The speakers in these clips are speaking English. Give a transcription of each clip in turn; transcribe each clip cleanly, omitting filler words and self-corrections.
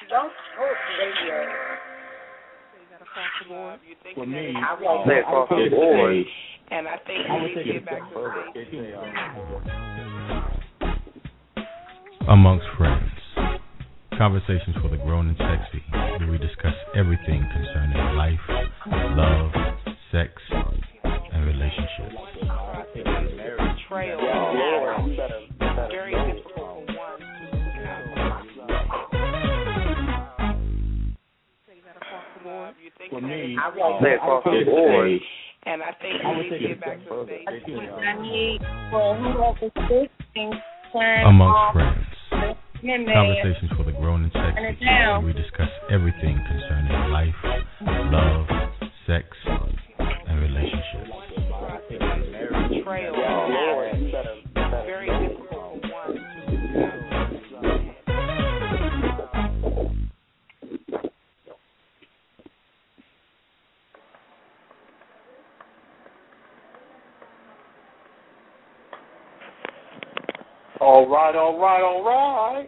Blog Talk Radio. For me, I won't say across the board. And I think we need to get back to safety. Amongst friends, conversations for the grown and sexy, where we discuss everything concerning life, love, sex, and relationships. Betrayal, very difficult one. for me, I won't say across the board. And I think we need to get back to safety. I need for whoever's listening, turn Amongst off friends, your name. conversations for the grown and Turn it sexy, down. where we discuss everything concerning life, love, sex, and relationships. Betrayal, very difficult one. all right.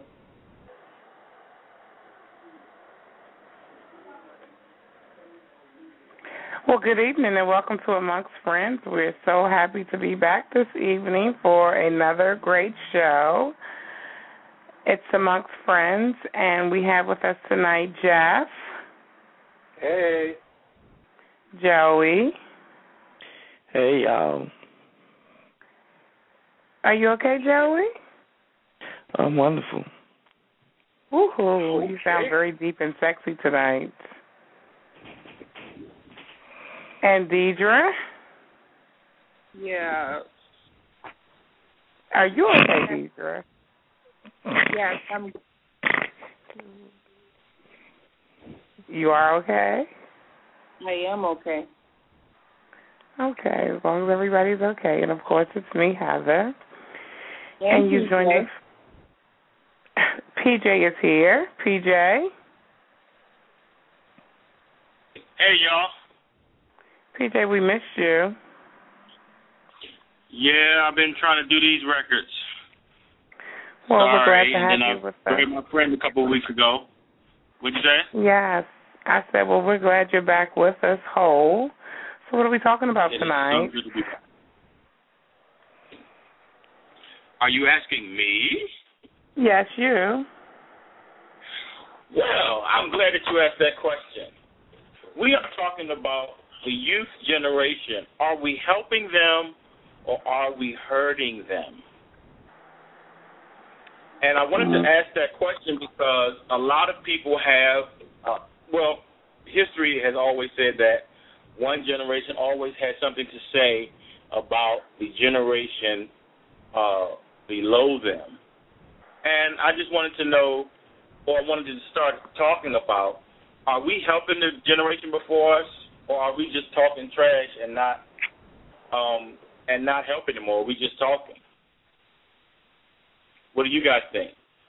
Well, good evening and welcome to Amongst Friends. We're so happy to be back this evening for another great show. It's Amongst Friends, and we have with us tonight Jeff, Hey. Joey. Hey, y'all. Are you okay, Joey? I'm wonderful. Woohoo! You sound very deep and sexy tonight. And Deidre? Yeah. Are you okay, Deidre? Yes, I'm. You are okay? I am okay. Okay, as long as everybody's okay. And, of course, it's me, Heather. Thank And you joined Jeff. us. PJ is here. PJ? Hey, y'all. PJ, we missed you. Yeah, I've been trying to do these records. Well, we're glad Sorry, to have and then you I with us. buried my friend a couple of weeks ago. What'd you say? Yes. I said, well, we're glad you're back with us whole. So what are we talking about It is tonight? so good to be back. Are you asking me? Yes, you. Well, I'm glad that you asked that question. We are talking about the youth generation. Are we helping them or are we hurting them? And I wanted to ask that question because a lot of people have, history has always said that one generation always had something to say about the generation below them. And I just wanted to know, or I wanted to start talking about, are we helping the generation before us, or are we just talking trash and not helping them, or are we just talking? What do you guys think?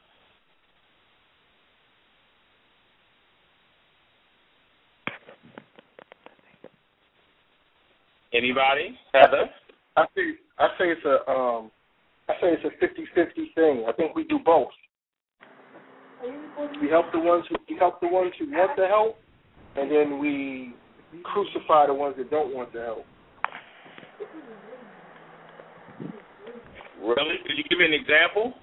Anybody? Heather? I say it's a 50-50 thing. I think we do both. We help the ones who want the help, and then we crucify the ones that don't want the help. Really? Could you give me an example?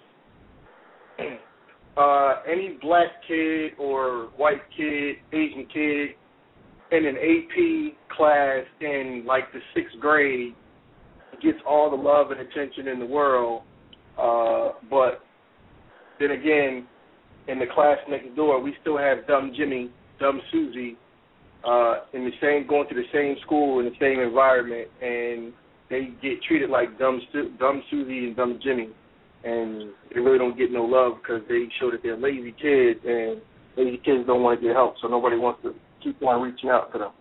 Any black kid or white kid, Asian kid in an AP class in like the 6th grade gets all the love and attention in the world, but then again, in the class next door, we still have dumb Jimmy, dumb Susie, going to the same school in the same environment, and they get treated like dumb Susie and dumb Jimmy, and they really don't get no love because they show that they're lazy kids, and lazy kids don't want to get help, so nobody wants to keep on reaching out to them.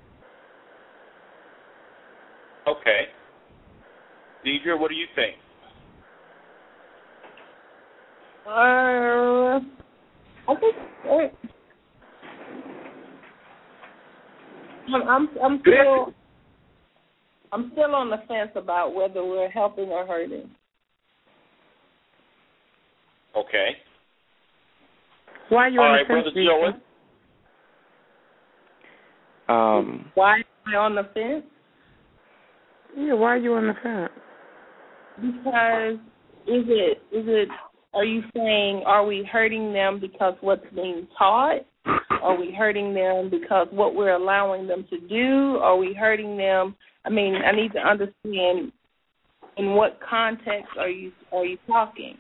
Okay. Deidre, what do you think? I think I'm still on the fence about whether we're helping or hurting. Okay. Why are you on the fence? Brother Joey? Why am I on the fence? Yeah, why are you on the fence? Because are you saying, are we hurting them because what's being taught? Are we hurting them because what we're allowing them to do? Are we hurting them? I mean, I need to understand in what context are you talking?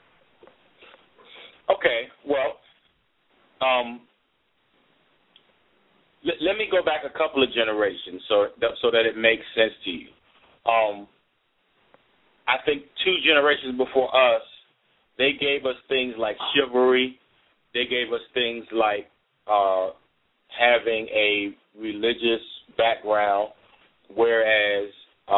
Okay, well, let me go back a couple of generations so that it makes sense to you. I think 2 generations before us, they gave us things like chivalry. They gave us things like having a religious background, whereas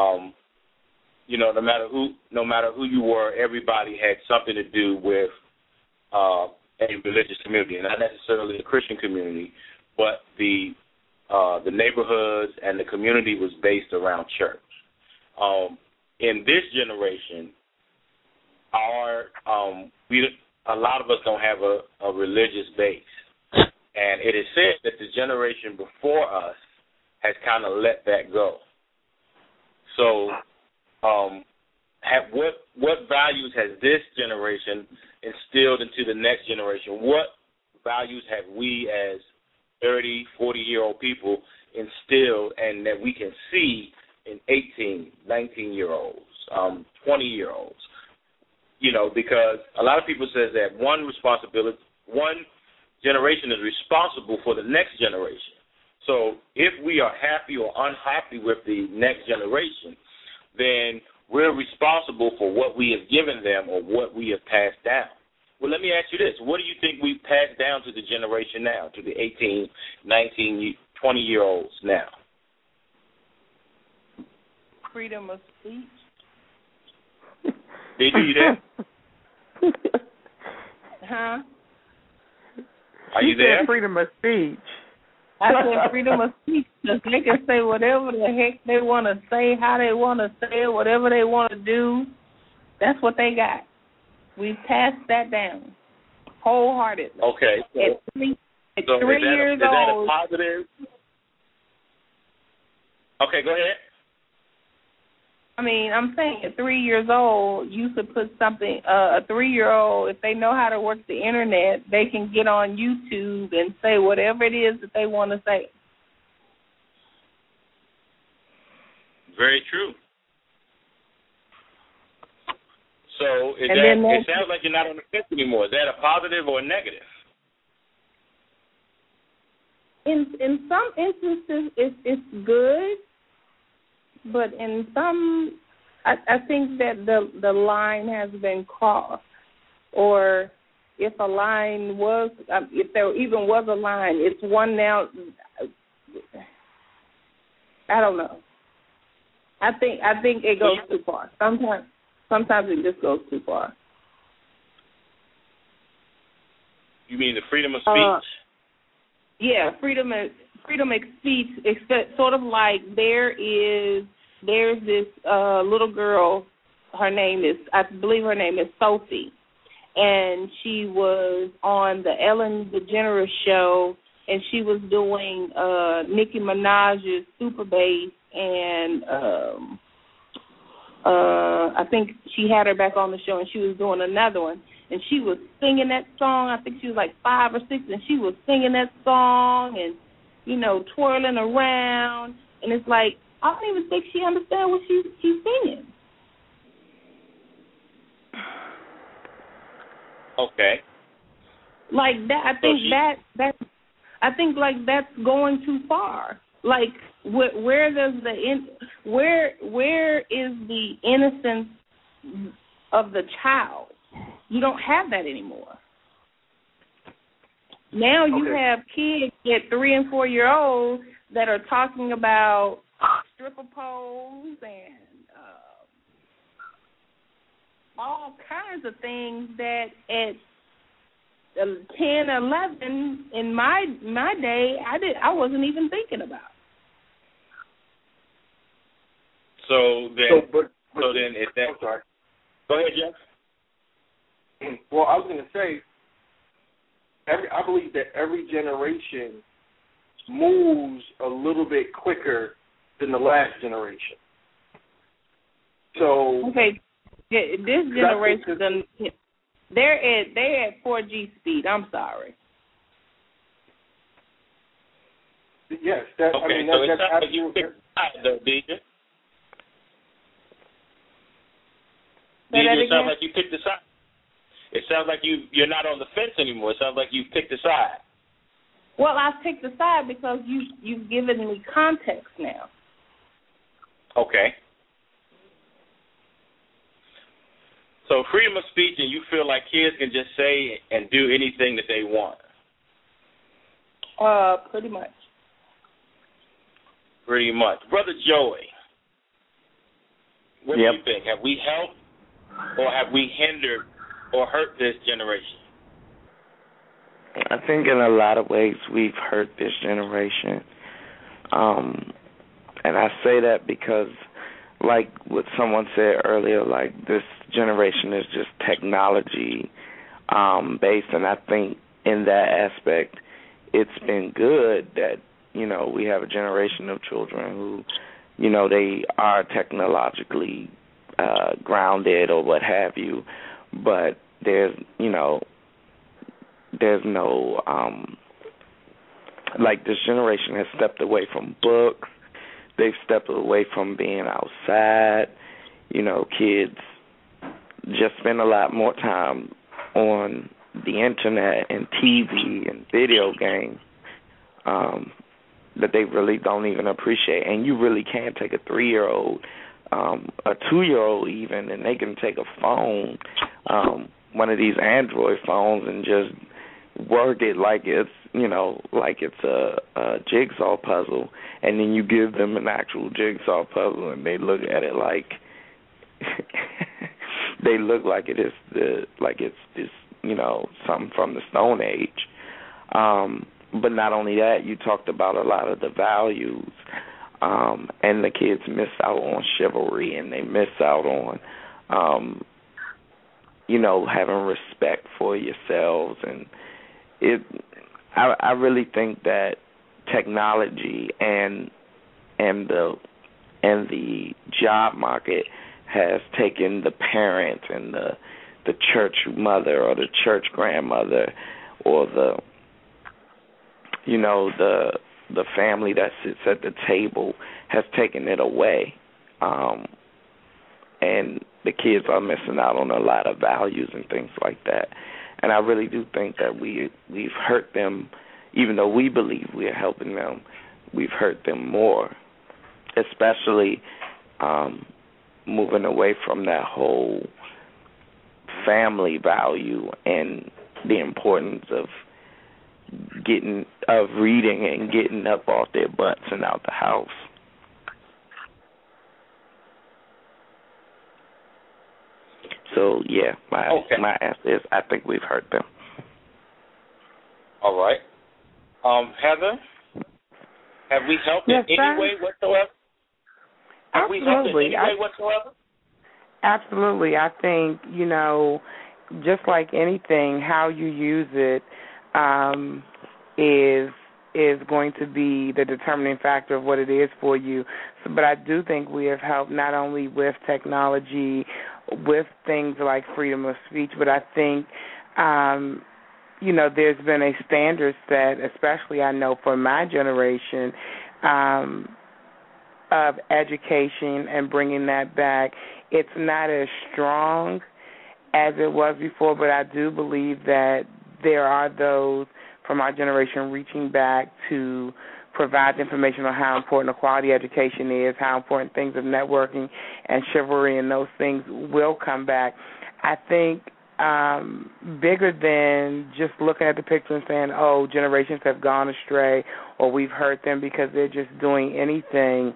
no matter who you were, everybody had something to do with a religious community, and not necessarily a Christian community, but the neighborhoods and the community was based around church. In this generation, a lot of us don't have a religious base, and it is said that the generation before us has kind of let that go. So, what values has this generation instilled into the next generation? What values have we as 30, 40-year-old people instilled and that we can see in 18, 19-year-olds, 20-year-olds? Because a lot of people says that one generation is responsible for the next generation. So if we are happy or unhappy with the next generation, then we're responsible for what we have given them or what we have passed down. Well, let me ask you this. What do you think we've passed down to the generation now, to the 18, 19, 20-year-olds now? Freedom of speech. Did you there? Huh? Are you there? Freedom of speech. I said freedom of speech because they can say whatever the heck they want to say, how they want to say it, whatever they want to do. That's what they got. We've passed that down wholeheartedly. Okay. At 3 years old. Is that a positive? Okay, go ahead. I mean, I'm saying at 3 years old, you could put something, a 3-year-old, if they know how to work the internet, they can get on YouTube and say whatever it is that they want to say. Very true. So it sounds like you're not on the fence anymore. Is that a positive or a negative? In some instances, it's good. But in some, I think that the line has been crossed, or if a line was, if there even was a line, it's one now. I don't know. I think it goes too far. Sometimes it just goes too far. You mean the freedom of speech? Yeah, freedom of speech, sort of like there's this little girl, I believe her name is Sophie, and she was on the Ellen DeGeneres show, and she was doing Nicki Minaj's Super Bass, and I think she had her back on the show, and she was doing another one. And she was singing that song. I think she was like 5 or 6, and she was singing that song and, twirling around. And it's like, I don't even think she understands what she's singing. Okay. Like that, I think that's going too far. Like, where is the innocence of the child? You don't have that anymore. Now you have kids at 3 and 4 year olds that are talking about stripper poles and all kinds of things that at 10, 11 in my day I wasn't even thinking about. So then if that. Sorry. Go ahead, Jeff. Well, I was going to say, I believe that every generation moves a little bit quicker than the last generation. So okay, this generation they're at 4G speed. I'm sorry. Yes, that. Okay, I mean, so that's like you picked the side, though, DJ. DJ, it sounds like you picked the side. It sounds like you're not on the fence anymore. It sounds like you picked a side. Well, I picked a side because you've given me context now. Okay. So freedom of speech, and you feel like kids can just say and do anything that they want. Pretty much. Pretty much. Brother Joey, what do you think? Have we helped or have we hindered or hurt this generation? I think in a lot of ways we've hurt this generation. And I say that because, like what someone said earlier, like this generation is just technology based, and I think in that aspect it's been good that, you know, we have a generation of children who, you know, they are technologically grounded or what have you, but there's no like this generation has stepped away from books. They've stepped away from being outside. You know, kids just spend a lot more time on the internet and TV and video games that they really don't even appreciate. And you really can take a 3-year-old, a 2-year-old even, and they can take a phone, one of these Android phones, and just work it like it's, you know, like it's a jigsaw puzzle, and then you give them an actual jigsaw puzzle, and they look at it like they look like it is it's this, you know, something from the Stone Age. But not only that, you talked about a lot of the values, and the kids miss out on chivalry, and they miss out on, you know, having respect for yourselves. And I really think that technology and the job market has taken the parent and the church mother or the church grandmother or the family that sits at the table, has taken it away, and the kids are missing out on a lot of values and things like that. And I really do think that we've hurt them, even though we believe we are helping them. We've hurt them more, especially moving away from that whole family value and the importance of reading and getting up off their butts and out the house. So yeah, my answer is I think we've hurt them. All right, Heather, have we helped in any way whatsoever? Have we helped in any way whatsoever? Absolutely. I think, you know, just like anything, how you use it is going to be the determining factor of what it is for you. So, but I do think we have helped not only with technology, with things like freedom of speech, but I think, you know, there's been a standard set, especially I know for my generation, of education and bringing that back. It's not as strong as it was before, but I do believe that there are those from our generation reaching back to provide information on how important a quality education is, how important things of networking and chivalry and those things will come back. I think bigger than just looking at the picture and saying, oh, generations have gone astray or we've hurt them because they're just doing anything,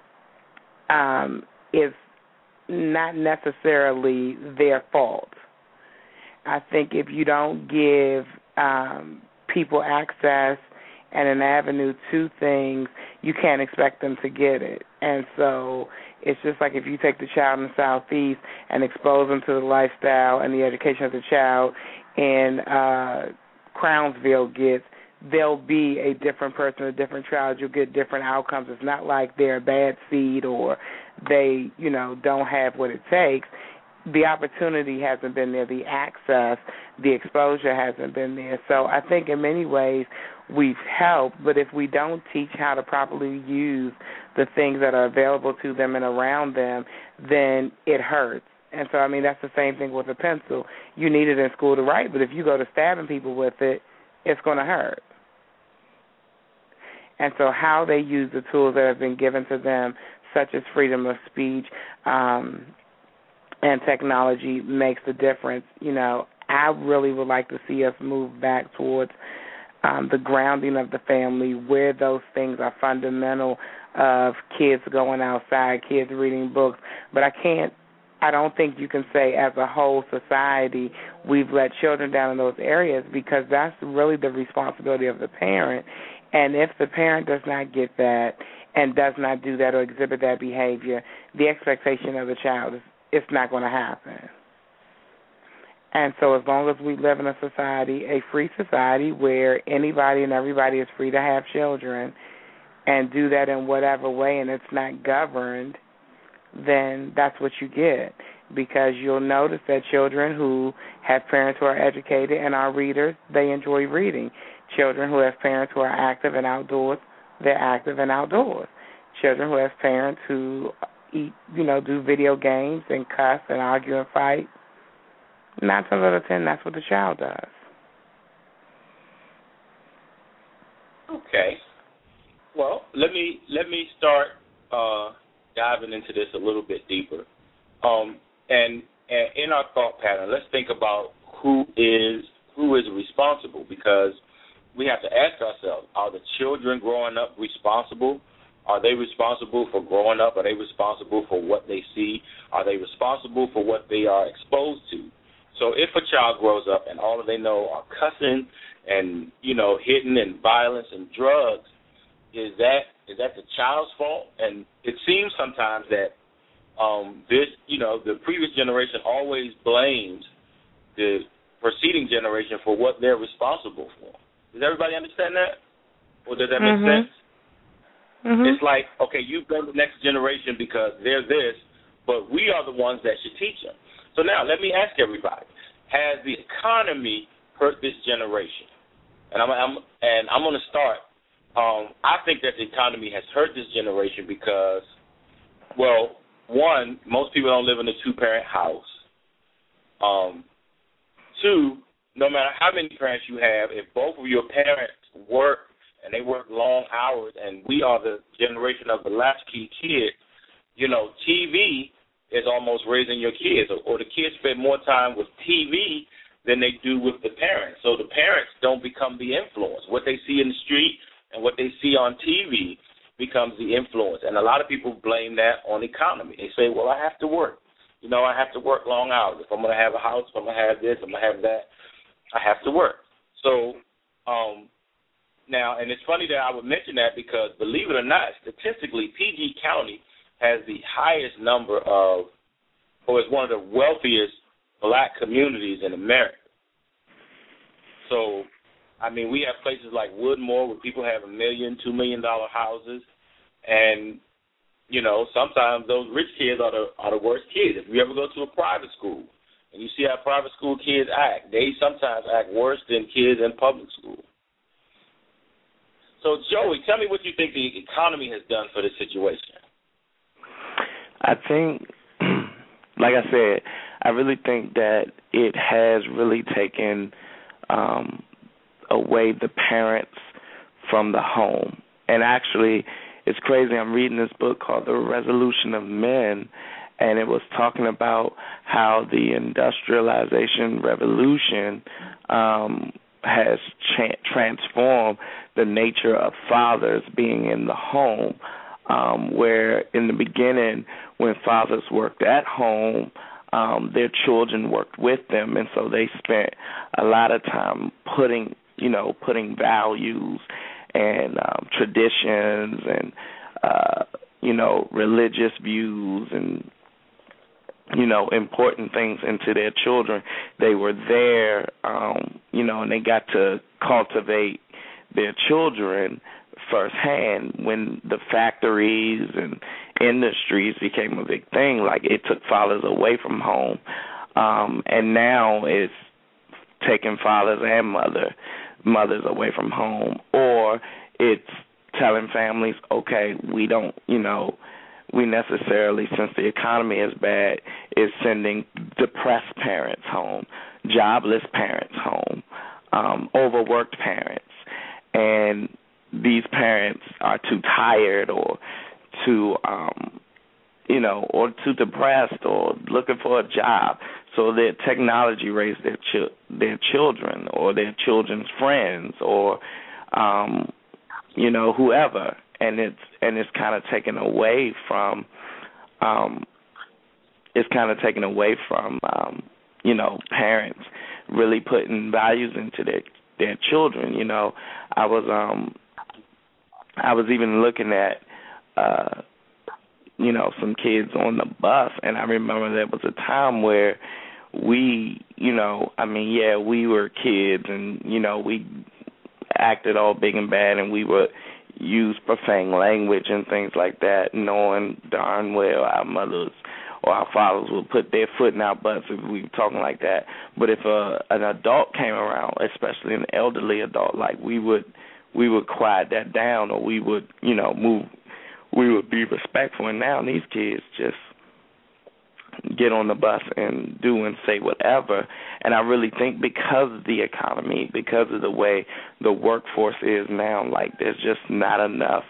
is not necessarily their fault. I think if you don't give people access and an avenue to things, you can't expect them to get it. And so it's just like if you take the child in the Southeast and expose them to the lifestyle and the education of the child in Crownsville gets, they'll be a different person, a different child. You'll get different outcomes. It's not like they're a bad seed or they, don't have what it takes. The opportunity hasn't been there. The access, the exposure hasn't been there. So I think in many ways we've helped, but if we don't teach how to properly use the things that are available to them and around them, then it hurts. And so, that's the same thing with a pencil. You need it in school to write, but if you go to stabbing people with it, it's going to hurt. And so how they use the tools that have been given to them, such as freedom of speech and technology, makes the difference. I really would like to see us move back towards the grounding of the family, where those things are fundamental, of kids going outside, kids reading books. But I don't think you can say as a whole society we've let children down in those areas, because that's really the responsibility of the parent. And if the parent does not get that and does not do that or exhibit that behavior, the expectation of the child is it's not going to happen. And so as long as we live in a society, a free society, where anybody and everybody is free to have children and do that in whatever way, and it's not governed, then that's what you get. Because you'll notice that children who have parents who are educated and are readers, they enjoy reading. Children who have parents who are active and outdoors, they're active and outdoors. Children who have parents who do video games and cuss and argue and fight, 9 times out of 10, that's what the child does. Okay. Well, let me start diving into this a little bit deeper. And in our thought pattern, let's think about who is responsible, because we have to ask ourselves, are the children growing up responsible? Are they responsible for growing up? Are they responsible for what they see? Are they responsible for what they are exposed to? So if a child grows up and all they know are cussing and, hitting and violence and drugs, is that the child's fault? And it seems sometimes that the previous generation always blames the preceding generation for what they're responsible for. Does everybody understand that? Or does that make sense? Mm-hmm. It's like, okay, you blame the next generation because they're this, but we are the ones that should teach them. So now let me ask everybody, has the economy hurt this generation? And I'm going to start. I think that the economy has hurt this generation because, well, one, most people don't live in a two-parent house. Two, no matter how many parents you have, if both of your parents work and they work long hours, and we are the generation of the latchkey kid, TV is almost raising your kids, or the kids spend more time with TV than they do with the parents. So the parents don't become the influence. What they see in the street and what they see on TV becomes the influence. And a lot of people blame that on the economy. They say, well, I have to work. I have to work long hours. If I'm going to have a house, if I'm going to have this, I'm going to have that, I have to work. So now, and it's funny that I would mention that because, believe it or not, statistically, PG County has the highest number of, or is one of the wealthiest black communities in America. So, we have places like Woodmore where people have $1 million, $2 million houses, and sometimes those rich kids are the worst kids. If you ever go to a private school and you see how private school kids act, they sometimes act worse than kids in public school. So, Joey, tell me what you think the economy has done for this situation. I think, like I said, I really think that it has really taken away the parents from the home. And actually, it's crazy. I'm reading this book called The Resolution of Men, and it was talking about how the industrialization revolution has transformed the nature of fathers being in the home, where in the beginning when fathers worked at home, their children worked with them, and so they spent a lot of time putting values and traditions and religious views and important things into their children. They were there, and they got to cultivate their children firsthand when the factories and industries became a big thing. Like, it took fathers away from home, and now it's taking fathers and mothers away from home, or it's telling families, okay, we don't, we necessarily, since the economy is bad, is sending depressed parents home, jobless parents home, overworked parents, and these parents are too tired or too, or too depressed or looking for a job, so that technology raised their children or their children's friends or, whoever. And it's kind of taken away from parents really putting values into their children. I was even looking at some kids on the bus, and I remember there was a time where we were kids, and we acted all big and bad, and we would use profane language and things like that, knowing darn well our mothers or our fathers would put their foot in our butts if we were talking like that. But if an adult came around, especially an elderly adult, like we would quiet that down, or we would move. We would be respectful. And now these kids just get on the bus and do and say whatever. And I really think because of the economy, because of the way the workforce is now, like, there's just not enough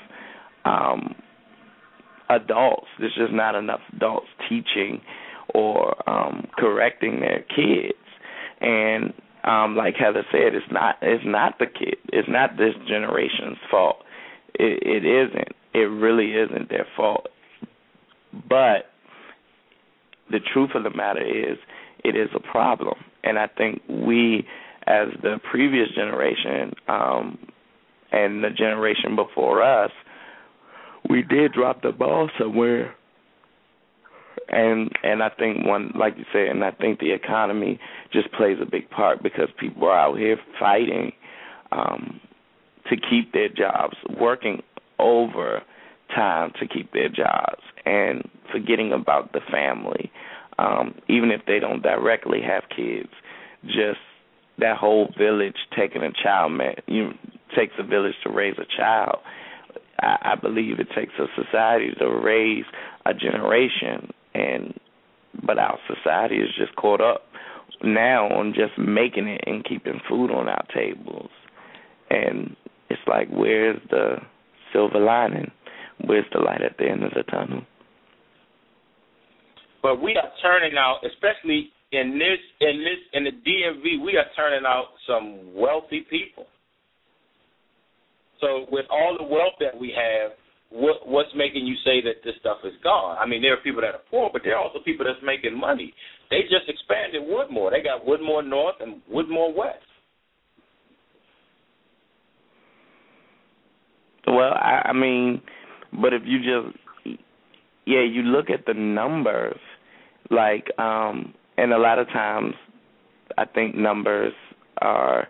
adults. There's just not enough adults teaching or correcting their kids. And like Heather said, it's not the kid. It's not this generation's fault. It isn't. It really isn't their fault. But the truth of the matter is, it is a problem. And I think we, as the previous generation and the generation before us, we did drop the ball somewhere. And I think like you said, and I think the economy just plays a big part, because people are out here fighting to keep their jobs, working overtime to keep their jobs, and forgetting about the family. Even if they don't directly have kids, just that whole village taking a child, takes a village to raise a child. I believe it takes a society to raise a generation, but our society is just caught up now on just making it and keeping food on our tables. And it's like, where's the silver lining? Where's the light at the end of the tunnel? But we are turning out, especially in the DMV, we are turning out some wealthy people. So with all the wealth that we have, what's making you say that this stuff is gone? I mean, there are people that are poor, but there are also people that's making money. They just expanded Woodmore. They got Woodmore North and Woodmore West. Well, I mean, but if you just, you look at the numbers, like, and a lot of times I think numbers are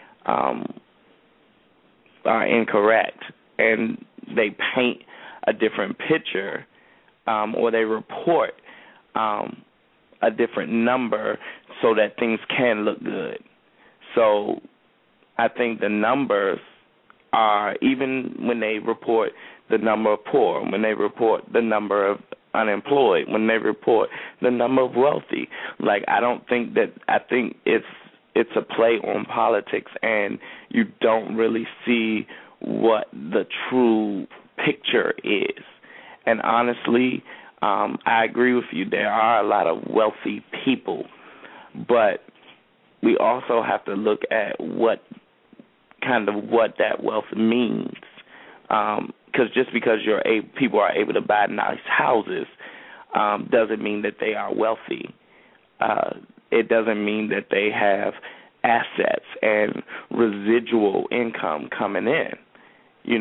incorrect, and they paint a different picture, or they report a different number so that things can look good. So I think the numbers are, even when they report the number of poor, when they report the number of unemployed, when they report the number of wealthy, like, I think it's a play on politics, and you don't really see what the true picture is. And honestly, I agree with you. There are a lot of wealthy people, but we also have to look at what that wealth means. Because just because people are able to buy nice houses doesn't mean that they are wealthy. It doesn't mean that they have assets and residual income coming in.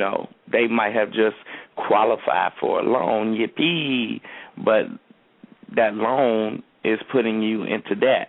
They might have just qualified for a loan, yippee, but that loan is putting you into debt.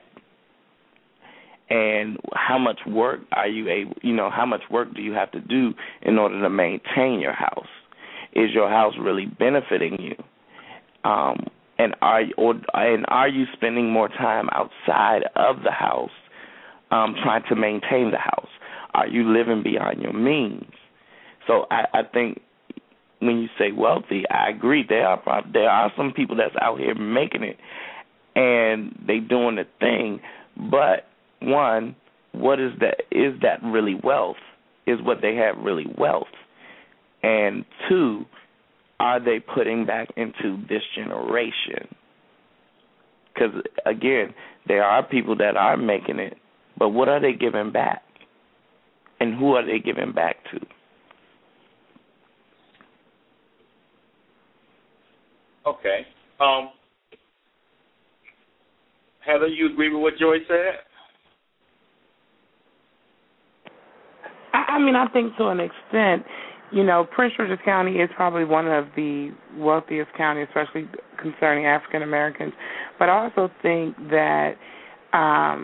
And how much work are you able, how much work do you have to do in order to maintain your house? Is your house really benefiting you? And are you spending more time outside of the house trying to maintain the house? Are you living beyond your means? So I think when you say wealthy, I agree. There are some people that's out here making it, and they doing the thing. But one, what is that? Is that really wealth? Is what they have really wealth? And two, are they putting back into this generation? Because, again, there are people that are making it, but what are they giving back? And who are they giving back to? Okay. Heather, you agree with what Joy said? I mean, I think to an extent, Prince George's County is probably one of the wealthiest counties, especially concerning African Americans. But I also think that, I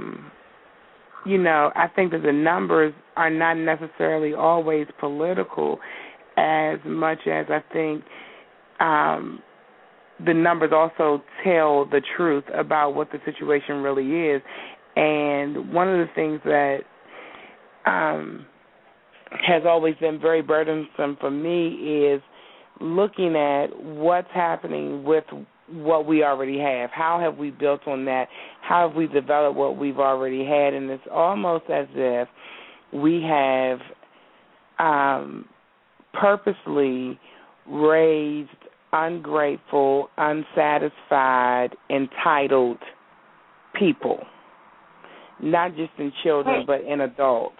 think that the numbers are not necessarily always political as much as I think the numbers also tell the truth about what the situation really is. And one of the things that has always been very burdensome for me is looking at what's happening with what we already have. How have we built on that? How have we developed what we've already had? And it's almost as if we have purposely raised ungrateful, unsatisfied, entitled people, not just in children but in adults.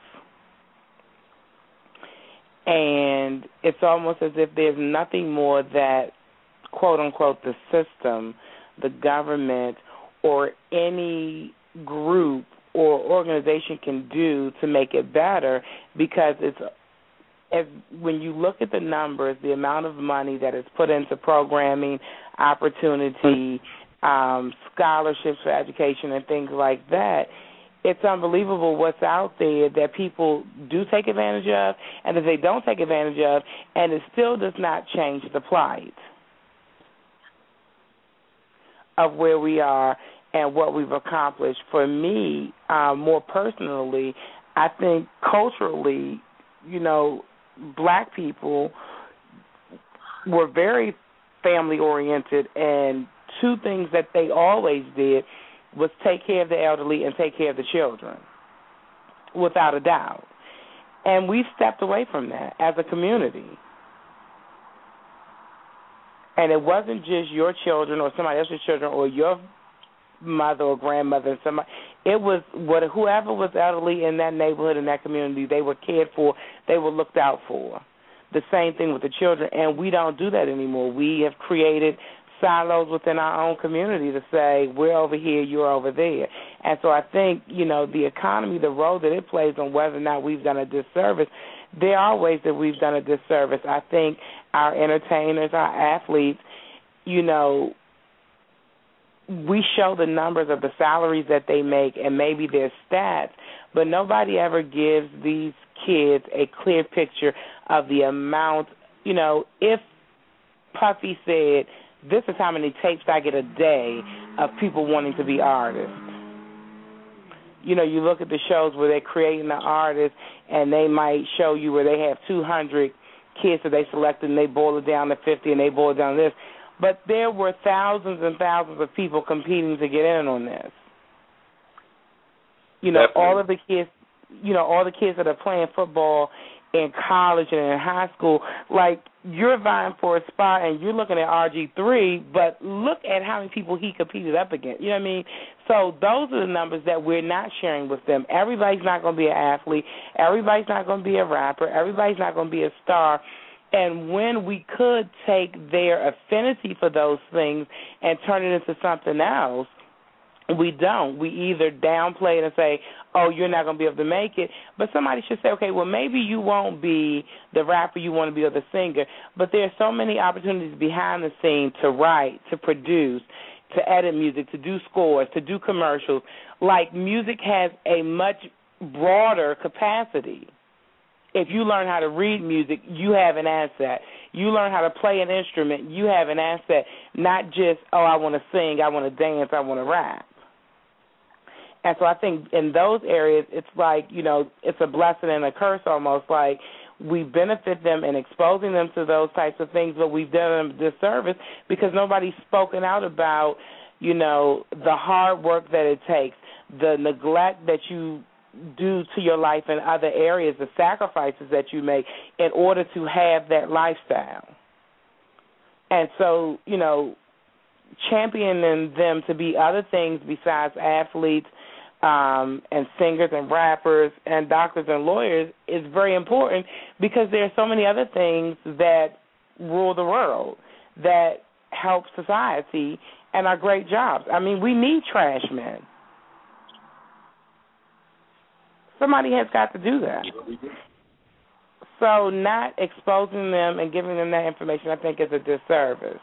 And it's almost as if there's nothing more that, quote unquote, the system, the government, or any group or organization can do to make it better, because when you look at the numbers, the amount of money that is put into programming, opportunity, scholarships for education and things like that, it's unbelievable what's out there that people do take advantage of and that they don't take advantage of, and it still does not change the plight of where we are and what we've accomplished. For me, more personally, I think culturally, black people were very family-oriented, and two things that they always did was take care of the elderly and take care of the children, without a doubt. And we stepped away from that as a community. And it wasn't just your children or somebody else's children or your mother or grandmother. It was whoever was elderly in that neighborhood, in that community, they were cared for, they were looked out for. The same thing with the children, and we don't do that anymore. We have created silos within our own community to say, we're over here, you're over there. And so I think, the economy, the role that it plays on whether or not we've done a disservice, there are ways that we've done a disservice. I think our entertainers, our athletes, we show the numbers of the salaries that they make and maybe their stats, but nobody ever gives these kids a clear picture of the amount. If Puffy said, this is how many tapes I get a day of people wanting to be artists. You look at the shows where they're creating the artist, and they might show you where they have 200 kids that they selected, and they boil it down to 50, and they boil it down to this. But there were thousands and thousands of people competing to get in on this. All of the kids, all the kids that are playing football in college and in high school, like, you're vying for a spot and you're looking at RG3, but look at how many people he competed up against. You know what I mean? So those are the numbers that we're not sharing with them. Everybody's not going to be an athlete. Everybody's not going to be a rapper. Everybody's not going to be a star. And when we could take their affinity for those things and turn it into something else, we don't. We either downplay it and say, oh, you're not going to be able to make it. But somebody should say, okay, well, maybe you won't be the rapper you want to be or the singer, but there are so many opportunities behind the scenes to write, to produce, to edit music, to do scores, to do commercials. Like, music has a much broader capacity. If you learn how to read music, you have an asset. You learn how to play an instrument, you have an asset. Not just, oh, I want to sing, I want to dance, I want to rap. And so I think in those areas, it's like, you know, it's a blessing and a curse almost. Like, we benefit them in exposing them to those types of things, but we've done them a disservice because nobody's spoken out about, you know, the hard work that it takes, the neglect that you do to your life in other areas, the sacrifices that you make in order to have that lifestyle. And so, you know, championing them to be other things besides athletes and singers and rappers and doctors and lawyers is very important because there are so many other things that rule the world, that help society, and are great jobs. I mean, we need trash men. Somebody has got to do that. So not exposing them and giving them that information, I think, is a disservice.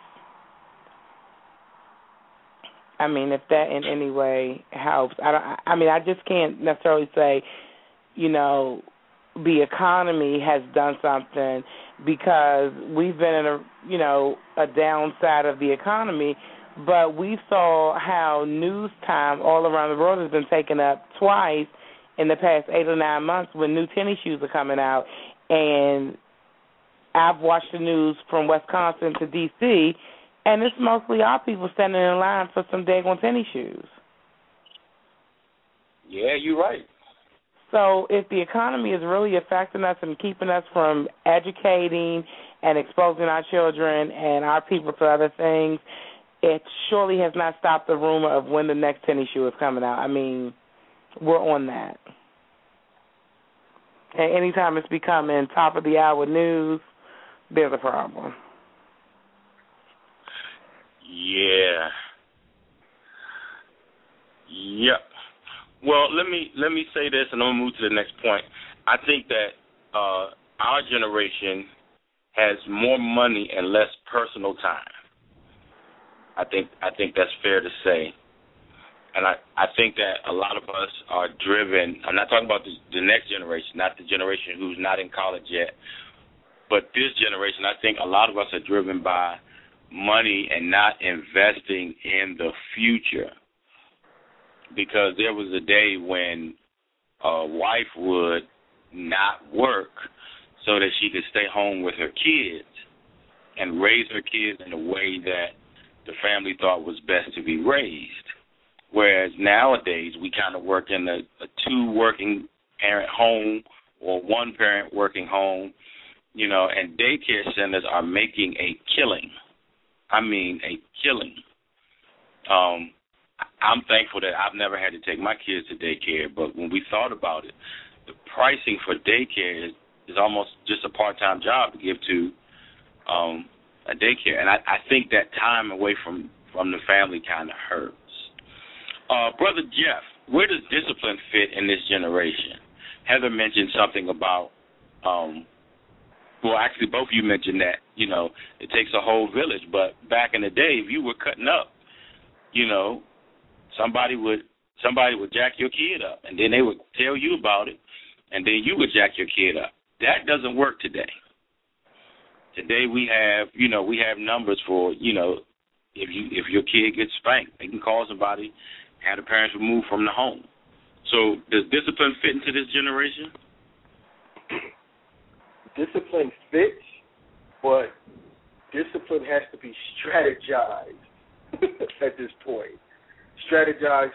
I mean, if that in any way helps. I just can't necessarily say, you know, the economy has done something because we've been in a downside of the economy, but we saw how news time all around the world has been taken up twice in the past 8 or 9 months when new tennis shoes are coming out. And I've watched the news from Wisconsin to D.C., and it's mostly our people standing in line for some daggone tennis shoes. Yeah, you're right. So if the economy is really affecting us and keeping us from educating and exposing our children and our people to other things, it surely has not stopped the rumor of when the next tennis shoe is coming out. I mean, we're on that. And anytime it's becoming top of the hour news, there's a problem. Yeah. Yep. Well, let me say this, and I'm gonna move to the next point. I think that our generation has more money and less personal time. I think that's fair to say. And I think that a lot of us are driven. I'm not talking about the next generation, not the generation who's not in college yet, but this generation. I think a lot of us are driven by money and not investing in the future. Because there was a day when a wife would not work so that she could stay home with her kids and raise her kids in a way that the family thought was best to be raised. Whereas nowadays we kind of work in a two-working parent home or one parent working home, you know, and daycare centers are making a killing. I mean a killing. I'm thankful that I've never had to take my kids to daycare, but when we thought about it, the pricing for daycare is almost just a part-time job to give to a daycare. And I think that time away from the family kind of hurts. Brother Jeff, where does discipline fit in this generation? Heather mentioned something about, well, actually both of you mentioned that, you know, it takes a whole village, but back in the day, if you were cutting up, you know, somebody would jack your kid up, and then they would tell you about it, and then you would jack your kid up. That doesn't work today. Today we have numbers for, you know, if your kid gets spanked, they can call somebody, have the parents removed from the home. So does discipline fit into this generation? Discipline fits, but discipline has to be strategized at this point. Strategize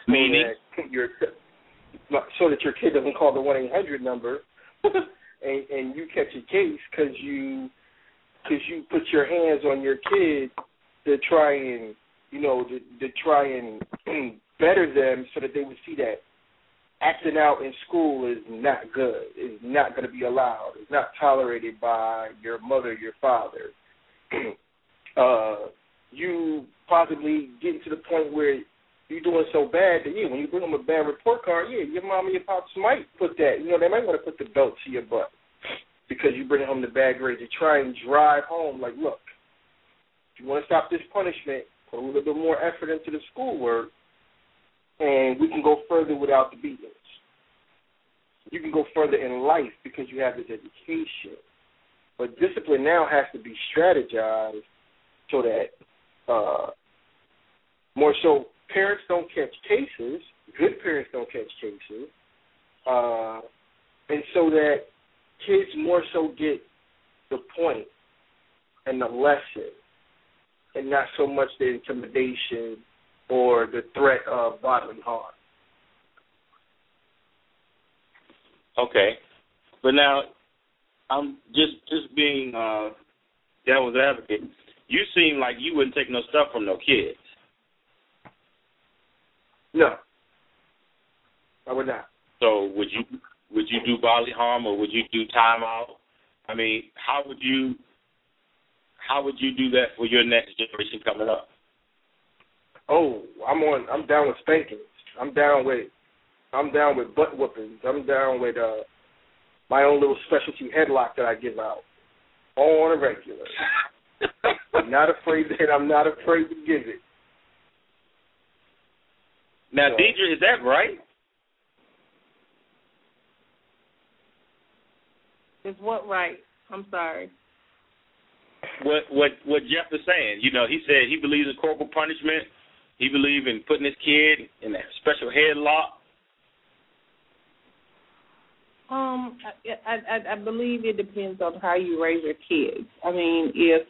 so that your kid doesn't call the 1-800 number and you catch a case because you put your hands on your kid to try and, you know, to try and better them so that they would see that acting out in school is not good, is not going to be allowed, is not tolerated by your mother, your father. You possibly getting to the point where you're doing so bad that, when you bring them a bad report card, your mom and your pops might put that, you know, they might want to put the belt to your butt because you bring home the bad grades to try and drive home, like, look, if you want to stop this punishment, put a little bit more effort into the schoolwork, and we can go further without the beatings. You can go further in life because you have this education. But discipline now has to be strategized so that more so parents don't catch cases, good parents don't catch cases, and so that kids more so get the point and the lesson and not so much the intimidation or the threat of bodily harm. Okay. But now, I'm just being devil's advocate. You seem like you wouldn't take no stuff from no kids. No, I would not. So would you do bodily harm, or would you do timeout? I mean, how would you do that for your next generation coming up? Oh, I'm down with spankings. I'm down with butt whoopings. I'm down with my own little specialty headlock that I give out on a regular. I'm not afraid to give it. Now, so, Deidre, is that right? Is what right? I'm sorry. What Jeff is saying, you know, he said he believes in corporal punishment. He believes in putting his kid in a special headlock. I believe it depends on how you raise your kids. I mean, if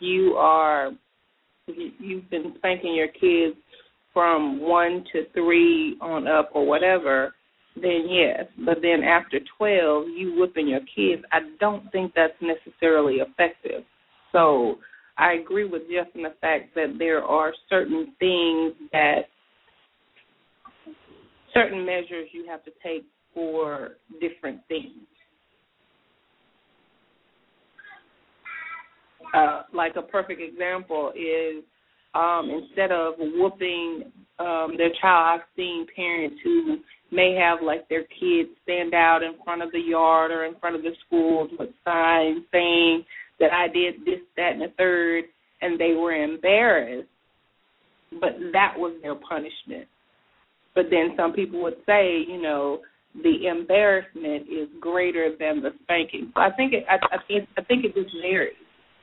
you've been spanking your kids from 1 to 3 on up or whatever, then yes. But then after 12, you whipping your kids, I don't think that's necessarily effective. So I agree with Jeff in the fact that there are certain measures you have to take for different things. Like a perfect example is instead of whooping their child, I've seen parents who may have like their kids stand out in front of the yard or in front of the schools with signs saying that I did this, that, and the third, and they were embarrassed, but that was their punishment. But then some people would say, you know, the embarrassment is greater than the spanking. So I think it just varies.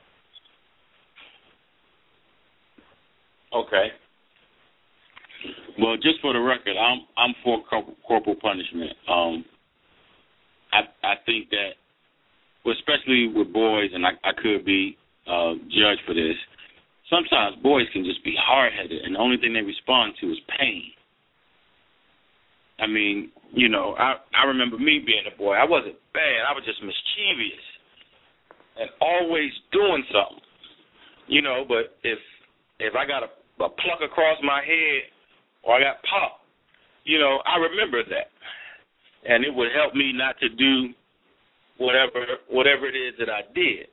Okay. Well, just for the record, I'm for corporal punishment. I think that, well, especially with boys, and I could be judged for this. Sometimes boys can just be hard-headed, and the only thing they respond to is pain. I mean, you know, I remember me being a boy. I wasn't bad. I was just mischievous and always doing something, you know. But if I got a pluck across my head or I got popped, you know, I remember that, and it would help me not to do whatever it is that I did.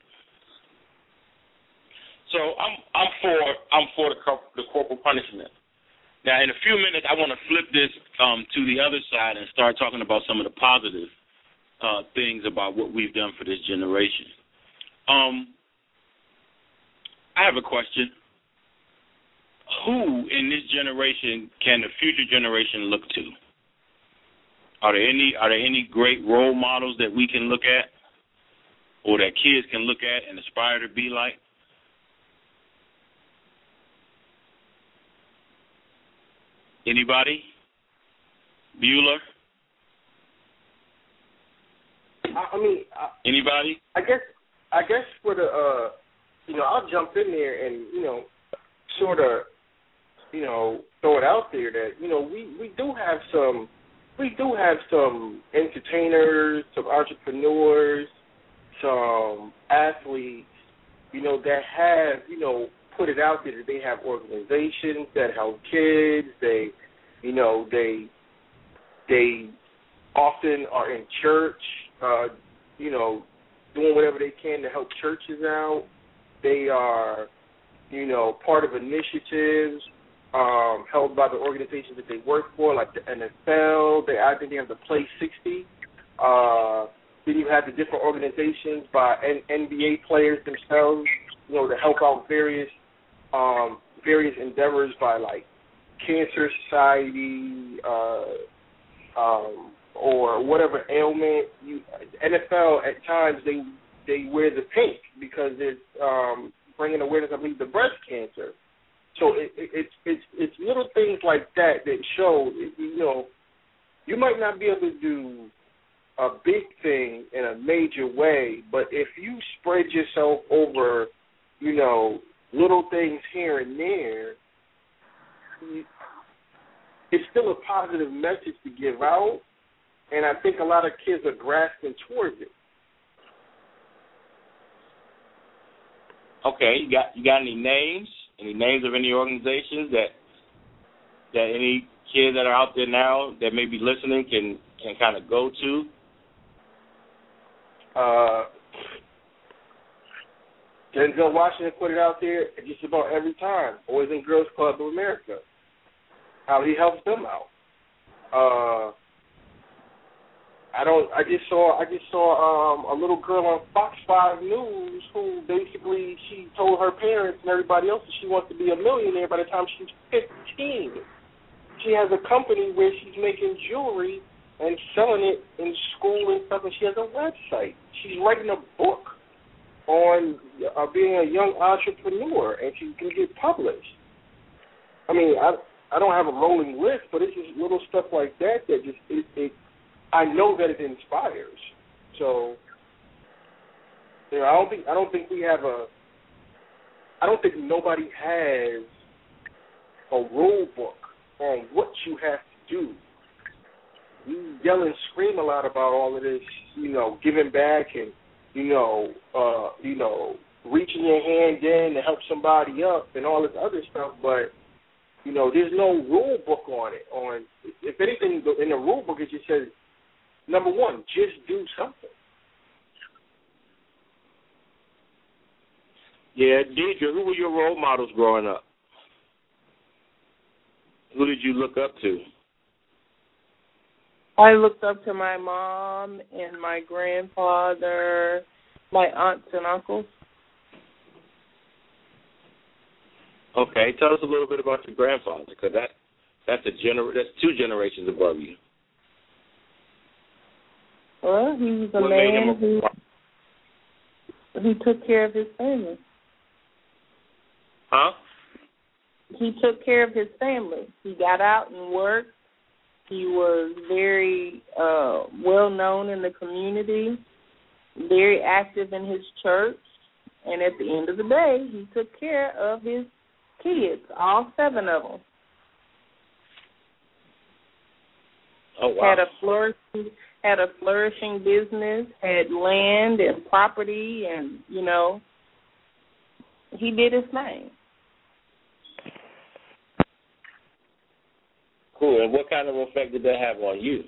So I'm for the corporal punishment. Now, in a few minutes, I want to flip this to the other side and start talking about some of the positive things about what we've done for this generation. I have a question. Who in this generation can the future generation look to? Are there any great role models that we can look at, or that kids can look at and aspire to be like? Anybody? Bueller? Anybody? I guess for the I'll jump in there and sort of throw it out there that we do have some entertainers, some entrepreneurs, some athletes, that have put it out there that they have organizations that help kids. They often are in church, doing whatever they can to help churches out. They are, part of initiatives held by the organizations that they work for, like the NFL. I think they have the Play 60. Then you have the different organizations by NBA players themselves, to help out various various endeavors by like Cancer Society or whatever ailment. NFL at times they wear the pink because it's bringing awareness, I believe, to breast cancer. So it's little things like that show, you might not be able to do a big thing in a major way, but if you spread yourself over, little things here and there, it's still a positive message to give out, and I think a lot of kids are grasping towards it. Okay, you got any names? Any names of any organizations that any kids that are out there now that may be listening can kind of go to? Denzel Washington put it out there just about every time. Boys and Girls Club of America. How he helps them out. I just saw a little girl on Fox 5 News who basically she told her parents and everybody else that she wants to be a millionaire by the time she's 15. She has a company where she's making jewelry and selling it in school and stuff, and she has a website. She's writing a book on being a young entrepreneur, and she can get published. I mean, I don't have a rolling list, but it's just little stuff like that just it I know that it inspires. So, I don't think nobody has a rule book on what you have to do. You yell and scream a lot about all of this, giving back and, reaching your hand in to help somebody up and all this other stuff, but, there's no rule book on it. If anything, in the rule book it just says, number one, just do something. Yeah, Deidre, who were your role models growing up? Who did you look up to? I looked up to my mom and my grandfather, my aunts and uncles. Okay, tell us a little bit about your grandfather, because that's 2 generations above you. Well, he was a man who took care of his family. Huh? He took care of his family. He got out and worked. He was very well known in the community, very active in his church, and at the end of the day, he took care of his kids, all 7 of them. Oh, wow. Had a flourishing business, had land and property, and, he did his thing. Cool. And what kind of effect did that have on you?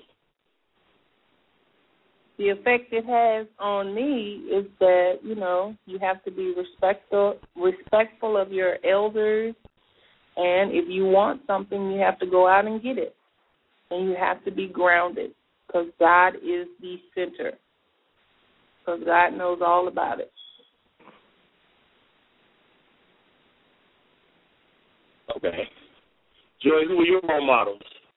The effect it has on me is that, you have to be respectful of your elders, and if you want something, you have to go out and get it. And you have to be grounded, because God is the center, because God knows all about it. Okay. Joy, who were your role models?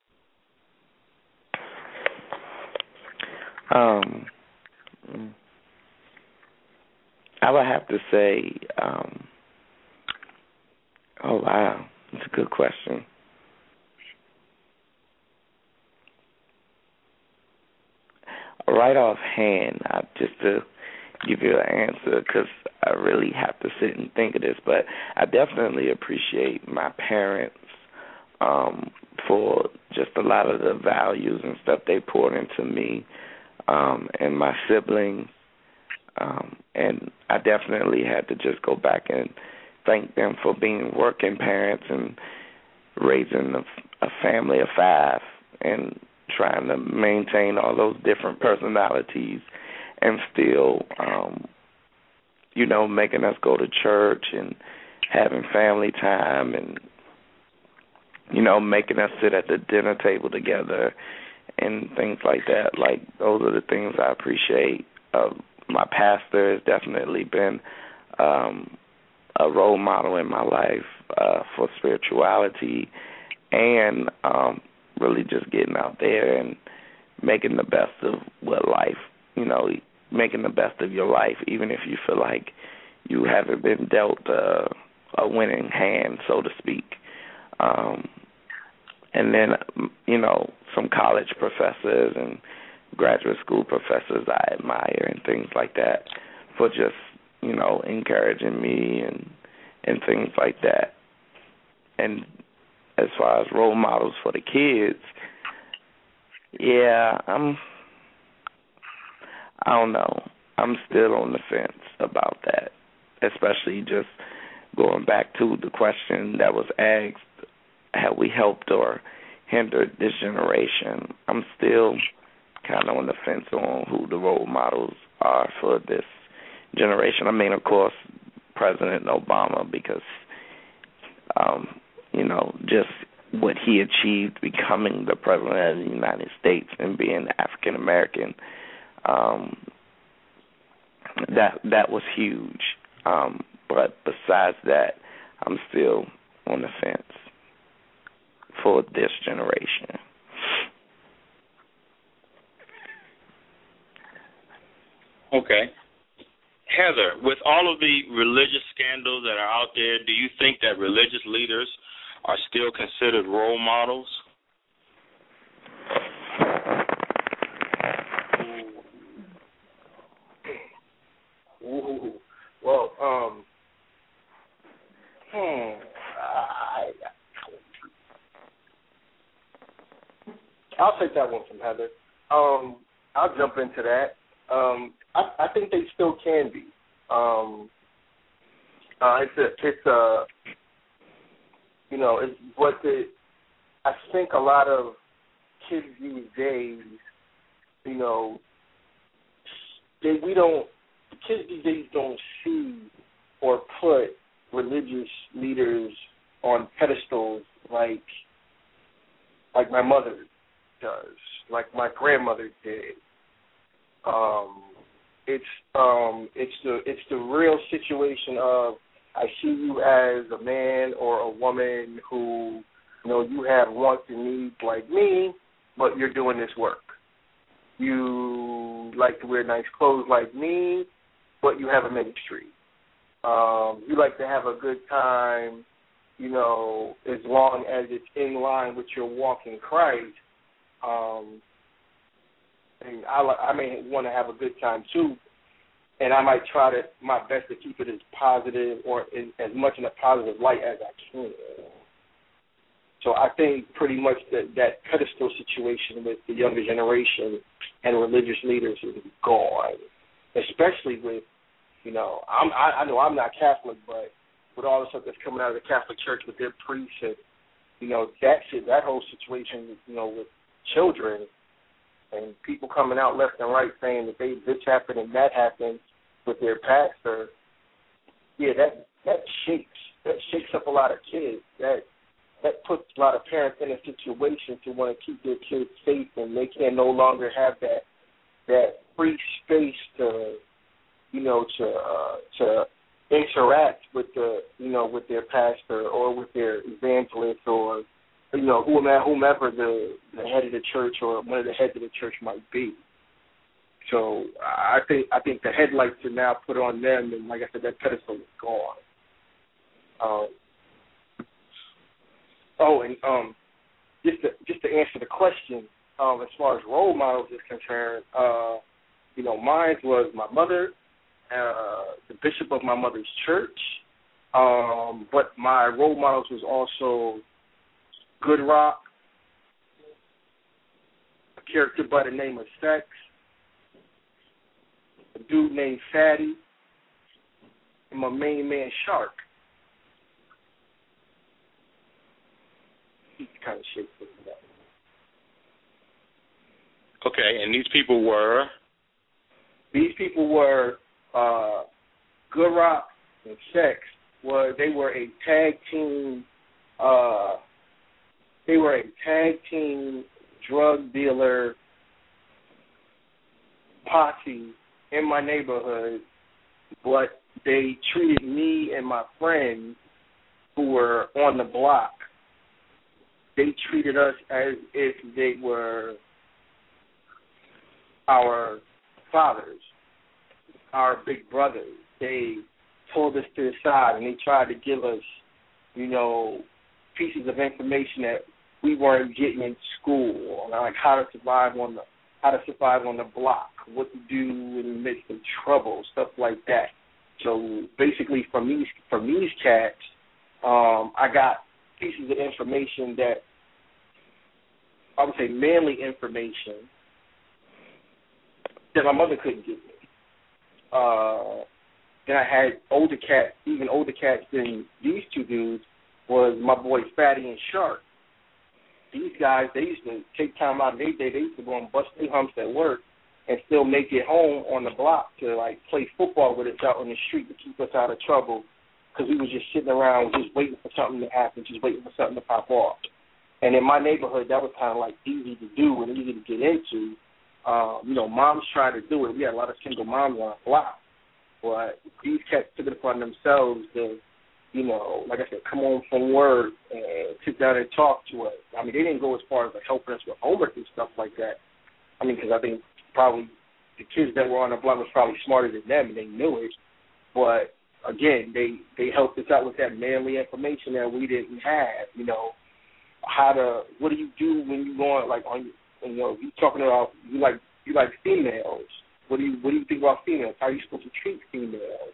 I would have to say, oh, wow, that's a good question. Right offhand, just to give you an answer, because I really have to sit and think of this, but I definitely appreciate my parents for just a lot of the values and stuff they poured into me and my siblings. And I definitely had to just go back and thank them for being working parents and raising a family of 5 and trying to maintain all those different personalities and still, making us go to church and having family time and, making us sit at the dinner table together and things like that. Like, those are the things I appreciate. My pastor has definitely been a role model in my life for spirituality and really just getting out there and making the best of what life, making the best of your life, even if you feel like you haven't been dealt a winning hand, so to speak. And then, some college professors and graduate school professors I admire and things like that for just, encouraging me and things like that. And as far as role models for the kids, yeah, I don't know. I'm still on the fence about that, especially just going back to the question that was asked, have we helped or hindered this generation? I'm still kind of on the fence on who the role models are for this generation. I mean, of course, President Obama, because, just what he achieved becoming the President of the United States and being African American, that was huge. But besides that, I'm still on the fence for this generation. Okay. Heather, with all of the religious scandals that are out there, do you think that religious leaders are still considered role models? Well, I'll take that one from Heather. I'll jump into that. I think they still can be. I think a lot of kids these days, the kids these days don't see or put religious leaders on pedestals like my mother does, like my grandmother did. It's the real situation of, I see you as a man or a woman who, you have wants and needs like me, but you're doing this work. You like to wear nice clothes like me, but you have a ministry. You like to have a good time, as long as it's in line with your walk in Christ. And I may want to have a good time too, and I might try my best to keep it as positive or as much in a positive light as I can. So I think pretty much that pedestal situation with the younger generation and religious leaders is gone, especially with, I know I'm not Catholic, but with all the stuff that's coming out of the Catholic Church with their priests and, that whole situation, with children and people coming out left and right saying that this happened and that happened with their pastor, yeah, that shakes up a lot of kids. That puts a lot of parents in a situation to want to keep their kids safe, and they can no longer have that free space to interact with with their pastor or with their evangelist or whomever the head of the church or one of the heads of the church might be. So I think the headlights are now put on them, and like I said, that pedestal is gone. Just to answer the question, as far as role models is concerned, mine was my mother, the bishop of my mother's church, but my role models was also Good Rock, a character by the name of Sex, a dude named Fatty, and my main man Shark. He's kind of shaped with that. Okay, and these people were? These people were Good Rock and Sex. They were a tag team. They were a tag team drug dealer posse in my neighborhood, but they treated me and my friends who were on the block, they treated us as if they were our fathers, our big brothers. They pulled us to the side and they tried to give us, you know, pieces of information that we weren't getting in school, like how to survive on the block, what to do in the midst of trouble, stuff like that. So basically, from these cats, I got pieces of information that I would say manly information that my mother couldn't give me. Then I had even older cats than these two dudes, was my boy Fatty and Shark. These guys, they used to take time out of their day. They used to go and bust their humps at work and still make it home on the block to, like, play football with us out on the street to keep us out of trouble, because we was just sitting around just waiting for something to happen, just waiting for something to pop off. And in my neighborhood, that was kind of, like, easy to do and easy to get into. You know, moms tried to do it. We had a lot of single moms on our block. But these cats took it upon themselves to, you know, like I said, come home from work and sit down and talk to us. I mean, they didn't go as far as, like, helping us with homework and stuff like that. I mean, because I think probably the kids that were on the block was probably smarter than them and they knew it. But, again, they helped us out with that manly information that we didn't have, you know, what do you do when you go on, like, on, you know, you talking about, you like females. What do you think about females? How are you supposed to treat females?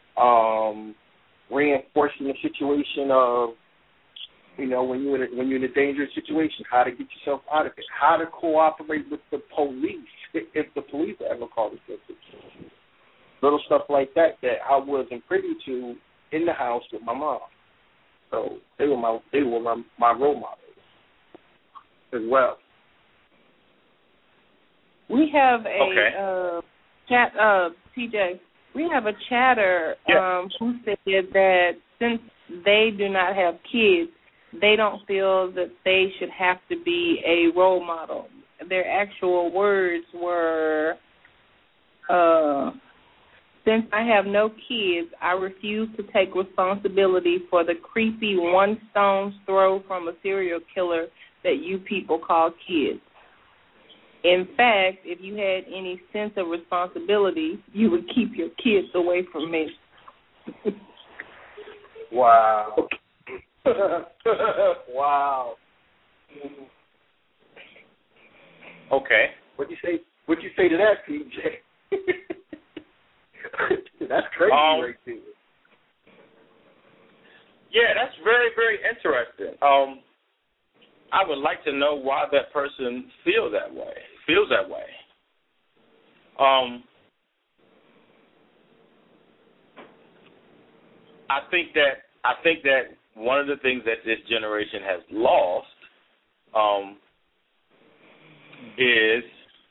Reinforcing the situation of, you know, when you're in a dangerous situation, how to get yourself out of it, how to cooperate with the police if the police ever call the situation. Little stuff like that I wasn't privy to in the house with my mom. So they were my role models as well. We have a chat, TJ. We have a chatter who said that since they do not have kids, they don't feel that they should have to be a role model. Their actual words were, since I have no kids, I refuse to take responsibility for the creepy one stone's throw from a serial killer that you people call kids. In fact, if you had any sense of responsibility, you would keep your kids away from me. Wow. Wow. Okay. What'd you say to that, PJ? That's crazy right there. Yeah, that's very, very interesting. I would like to know why that person feels that way. I think that one of the things that this generation has lost is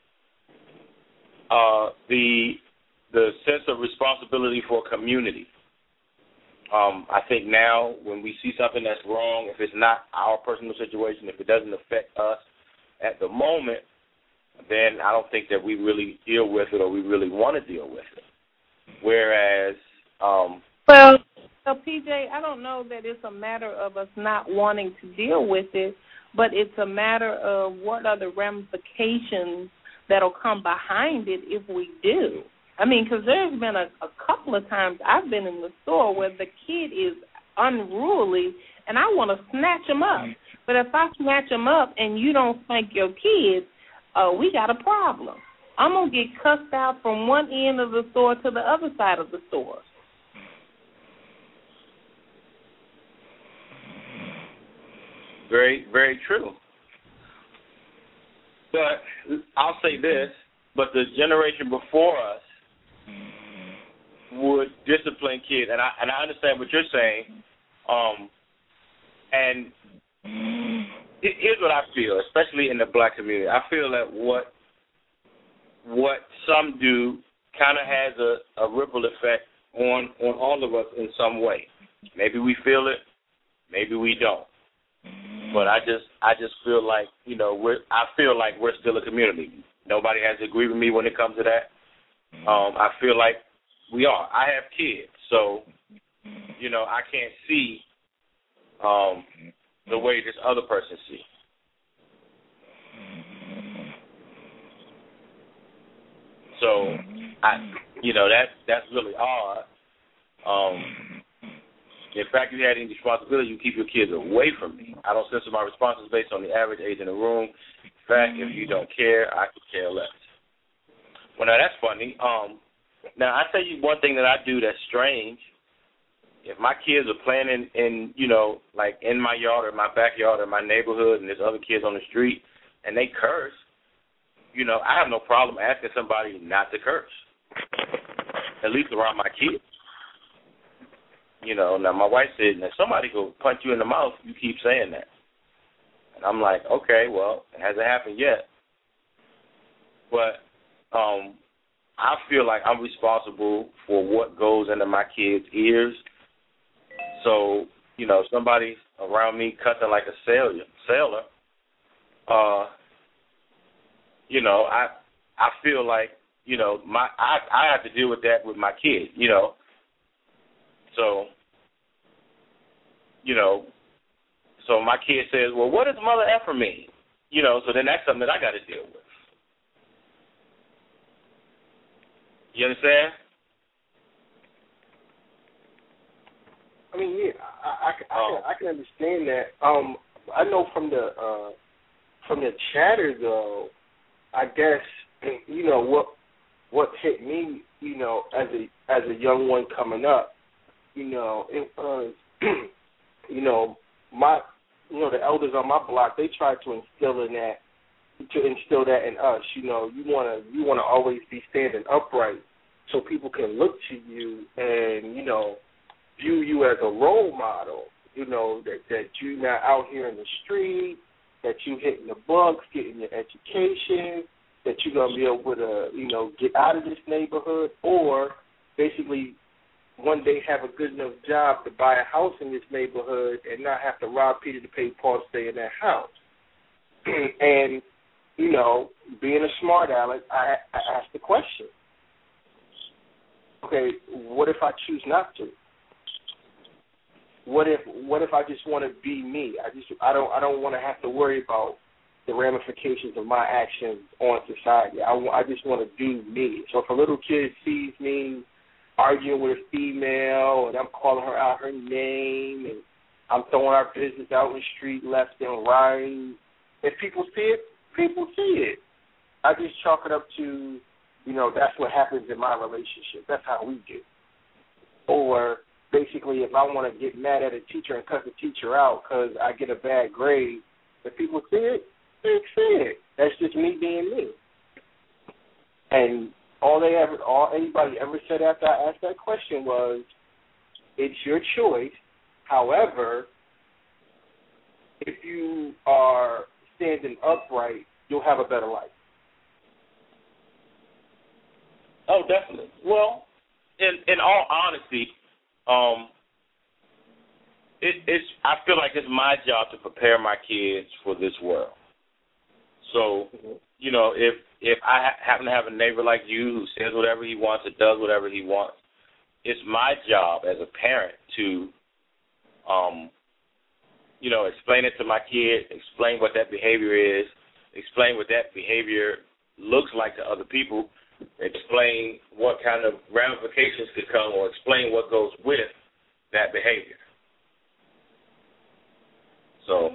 the sense of responsibility for community. I think now when we see something that's wrong, if it's not our personal situation, if it doesn't affect us at the moment, then I don't think that we really deal with it or we really want to deal with it. Whereas... Well, PJ, I don't know that it's a matter of us not wanting to deal with it, but it's a matter of what are the ramifications that'll come behind it if we do. I mean, because there's been a couple of times I've been in the store where the kid is unruly and I want to snatch him up. But if I snatch him up and you don't spank your kids, we got a problem. I'm going to get cussed out from one end of the store to the other side of the store. Very, very true. But I'll say this, but the generation before us would discipline kids, and I understand what you're saying, and here's what I feel, especially in the black community. I feel that what some do kind of has a ripple effect on all of us in some way. Maybe we feel it, maybe we don't. But I just feel like, you know, I feel like we're still a community. Nobody has to agree with me when it comes to that. I feel like we are. I have kids. So, you know, I can't see the way this other person sees. So, that's really odd. In fact, if you had any responsibility, you keep your kids away from me. I don't censor my responses based on the average age in the room. In fact, if you don't care, I could care less. Well, now that's funny. Now, I tell you one thing that I do that's strange. If my kids are playing in like in my yard or my backyard or my neighborhood and there's other kids on the street and they curse, I have no problem asking somebody not to curse, at least around my kids. Now my wife said, if somebody go punch you in the mouth, you keep saying that. And I'm like, okay, well, it hasn't happened yet. But I feel like I'm responsible for what goes into my kids' ears. So, if somebody's around me cussing like a sailor, I feel like, I have to deal with that with my kids, So, so my kid says, well, what does mother effer mean? So then that's something that I got to deal with. You understand? I mean, yeah, I can understand that. I know from the chatter though, I guess what hit me, as a young one coming up, it was, the elders on my block, they tried to instill that in us. You wanna always be standing upright so people can look to you and view you as a role model. That you're not out here in the street, that you hitting the books, getting your education, that you're gonna be able to get out of this neighborhood, or basically one day have a good enough job to buy a house in this neighborhood and not have to rob Peter to pay Paul to stay in that house. And, being a smart aleck, I asked the question, okay, what if I choose not to? What if I just want to be me? I don't want to have to worry about the ramifications of my actions on society. I just want to do me. So if a little kid sees me arguing with a female and I'm calling her out her name and I'm throwing our business out in the street left and right, if people see it, people see it. I just chalk it up to, that's what happens in my relationship. That's how we do. Or basically, if I want to get mad at a teacher and cut the teacher out because I get a bad grade, if people see it, they see it. That's just me being me. And all anybody ever said after I asked that question was, it's your choice. However, if you are standing upright, you'll have a better life. Oh, definitely. Well, in all honesty, I feel like it's my job to prepare my kids for this world. So, if I happen to have a neighbor like you who says whatever he wants and does whatever he wants, it's my job as a parent to, explain it to my kid, explain what that behavior is, explain what that behavior looks like to other people, explain what kind of ramifications could come, or explain what goes with that behavior. So,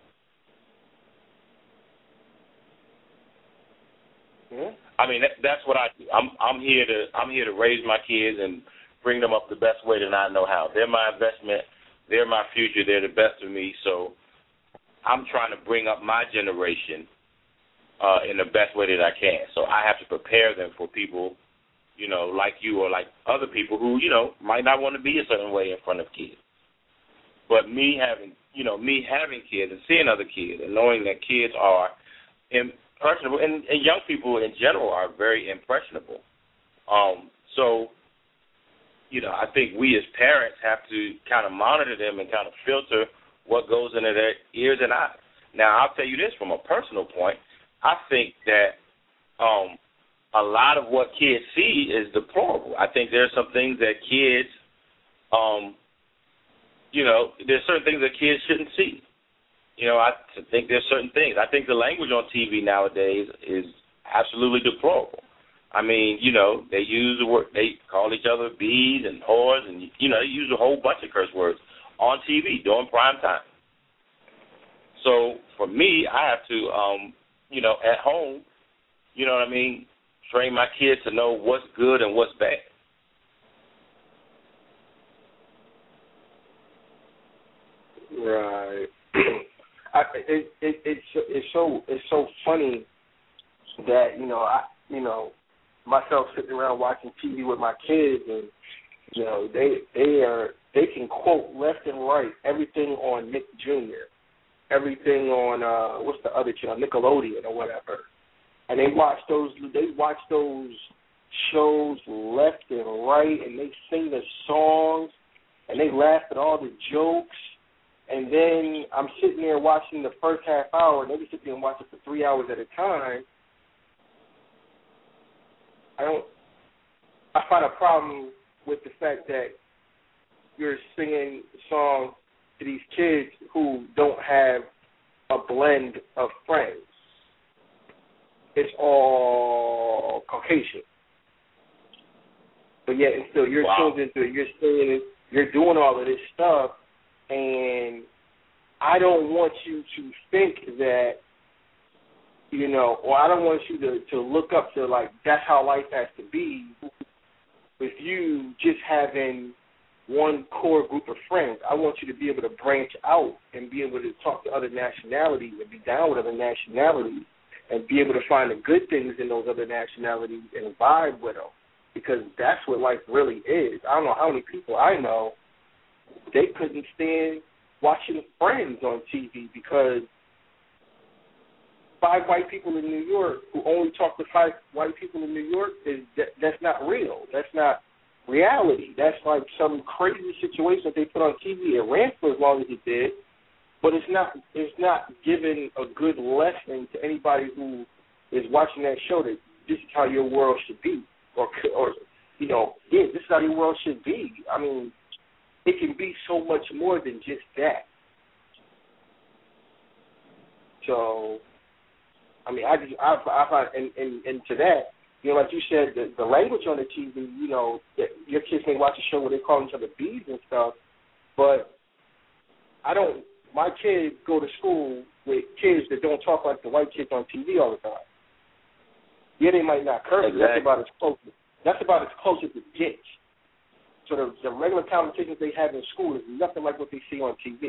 I mean, that's what I do. I'm here to raise my kids and bring them up the best way that I know how. They're my investment. They're my future. They're the best of me. So I'm trying to bring up my generation in the best way that I can. So I have to prepare them for people, like you or like other people who, might not want to be a certain way in front of kids. But me having kids and seeing other kids and knowing that kids are impressionable, and young people in general are very impressionable. So, I think we as parents have to kind of monitor them and kind of filter what goes into their ears and eyes. Now, I'll tell you this from a personal point. I think that a lot of what kids see is deplorable. I think there are some things that kids there's certain things that kids shouldn't see. I think there's certain things. I think the language on TV nowadays is absolutely deplorable. I mean, they use the word, they call each other bees and whores, and, they use a whole bunch of curse words on TV during prime time. So for me, I have to, at home, train my kids to know what's good and what's bad. Right. It's so funny that myself sitting around watching TV with my kids, and they can quote left and right everything on Nick Jr., everything on what's the other channel, Nickelodeon or whatever, and they watch those shows left and right, and they sing the songs, and they laugh at all the jokes. And then I'm sitting there watching the first half hour, and they be sitting there and watch it for 3 hours at a time. I find a problem with the fact that you're singing songs to these kids who don't have a blend of friends. It's all Caucasian. But yet, and still, you're tuned into it. You're singing it. You're doing all of this stuff. And I don't want you to think that, or I don't want you to look up to, like, that's how life has to be with you just having one core group of friends. I want you to be able to branch out and be able to talk to other nationalities and be down with other nationalities and be able to find the good things in those other nationalities and vibe with them, because that's what life really is. I don't know how many people I know, they couldn't stand watching Friends on TV because 5 white people in New York who only talk to 5 white people in New York, that's not real. That's not reality. That's like some crazy situation that they put on TV. It ran for as long as it did, but it's not giving a good lesson to anybody who is watching that show that this is how your world should be, or this is how your world should be. I mean, it can be so much more than just that. So, I mean, I find, and to that, like you said, the language on the TV, your kids may watch a show where they call each other bees and stuff, but my kids go to school with kids that don't talk like the white kids on TV all the time. Yeah, they might not curse, exactly. That's about as close as it gets. So the regular conversations they have in school is nothing like what they see on TV.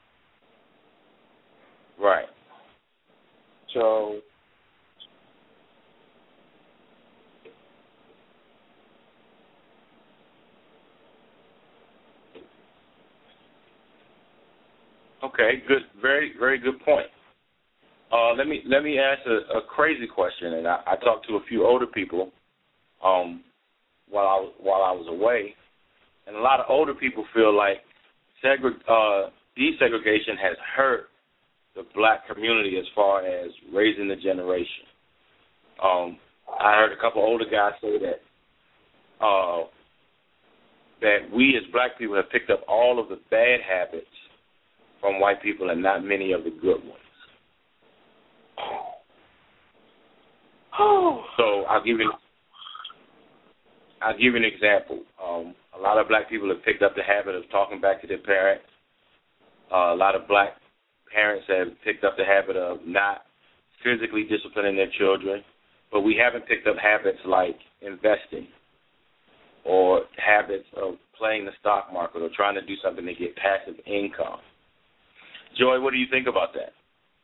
Right. So, okay, good, very, very good point. Let me ask a crazy question, and I talked to a few older people while I was away. And a lot of older people feel like desegregation has hurt the black community as far as raising the generation. I heard a couple older guys say that we as black people have picked up all of the bad habits from white people and not many of the good ones. So I'll give you an example. A lot of black people have picked up the habit of talking back to their parents. A lot of black parents have picked up the habit of not physically disciplining their children, but we haven't picked up habits like investing or habits of playing the stock market or trying to do something to get passive income. Joy, what do you think about that?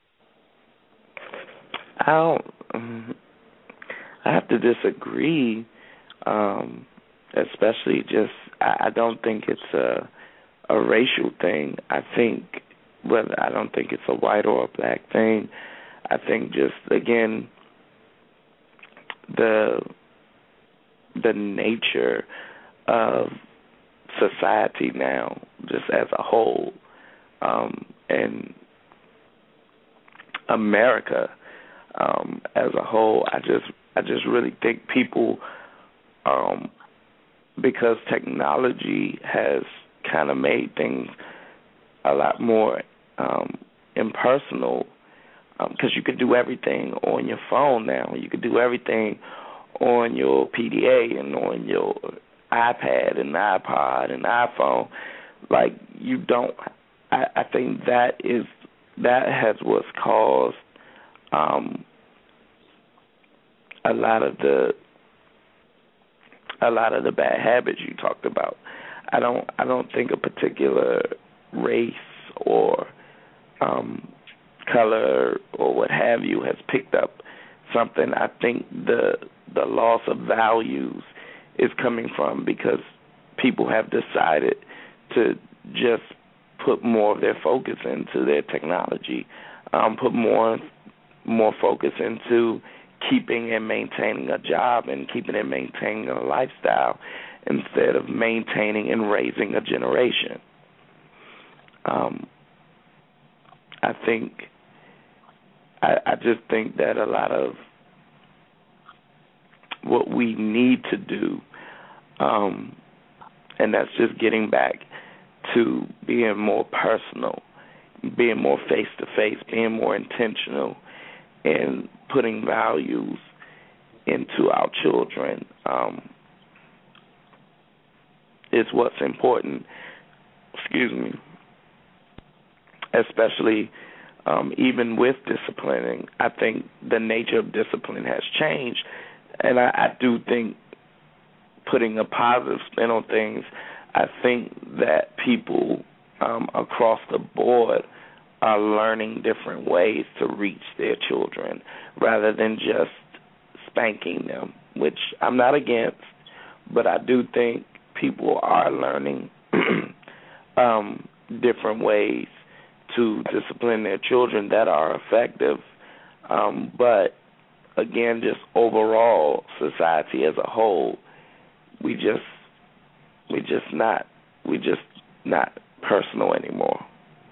I have to disagree, especially just I don't think it's a racial thing. I don't think it's a white or a black thing. I think just, again, the nature of society now, just as a whole, and America as a whole, I just really think people because technology has kind of made things a lot more impersonal, because you could do everything on your phone now. You could do everything on your PDA and on your iPad and iPod and iPhone. Like, you don't. I think that has what's caused a lot of the bad habits you talked about. I don't think a particular race or color or what have you has picked up something. I think the loss of values is coming from because people have decided to just put more of their focus into their technology, put more focus into keeping and maintaining a job and keeping and maintaining a lifestyle instead of maintaining and raising a generation. I just think that a lot of what we need to do, and that's just getting back to being more personal, being more face-to-face, being more intentional, and putting values into our children is what's important. Excuse me. Especially even with disciplining, I think the nature of discipline has changed, and I do think, putting a positive spin on things, I think that people across the board are learning different ways to reach their children rather than just spanking them, which I'm not against, but I do think people are learning different ways to discipline their children that are effective. But again, just overall, society as a whole, we just not personal anymore.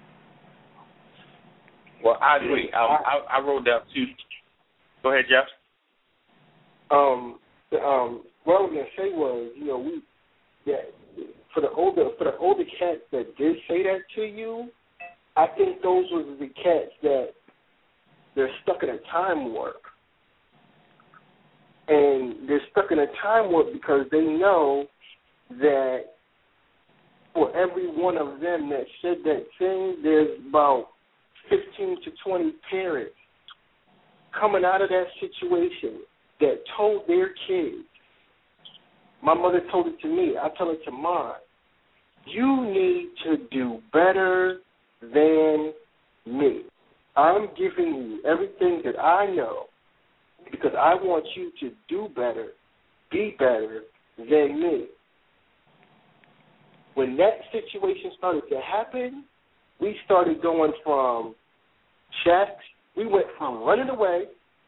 Well, I agree. I wrote down too. Go ahead, Jeff. What I was gonna say was, for the older cats that did say that to you, I think those were the cats that they're stuck in a time warp. And they're stuck in a time warp because they know that for every one of them that said that thing, there's about 15 to 20 parents coming out of that situation that told their kids. My mother told it to me. I tell it to mine. You need to do better than me. I'm giving you everything that I know because I want you to do better, be better than me. When that situation started to happen, we started going from shacks. We went from running away,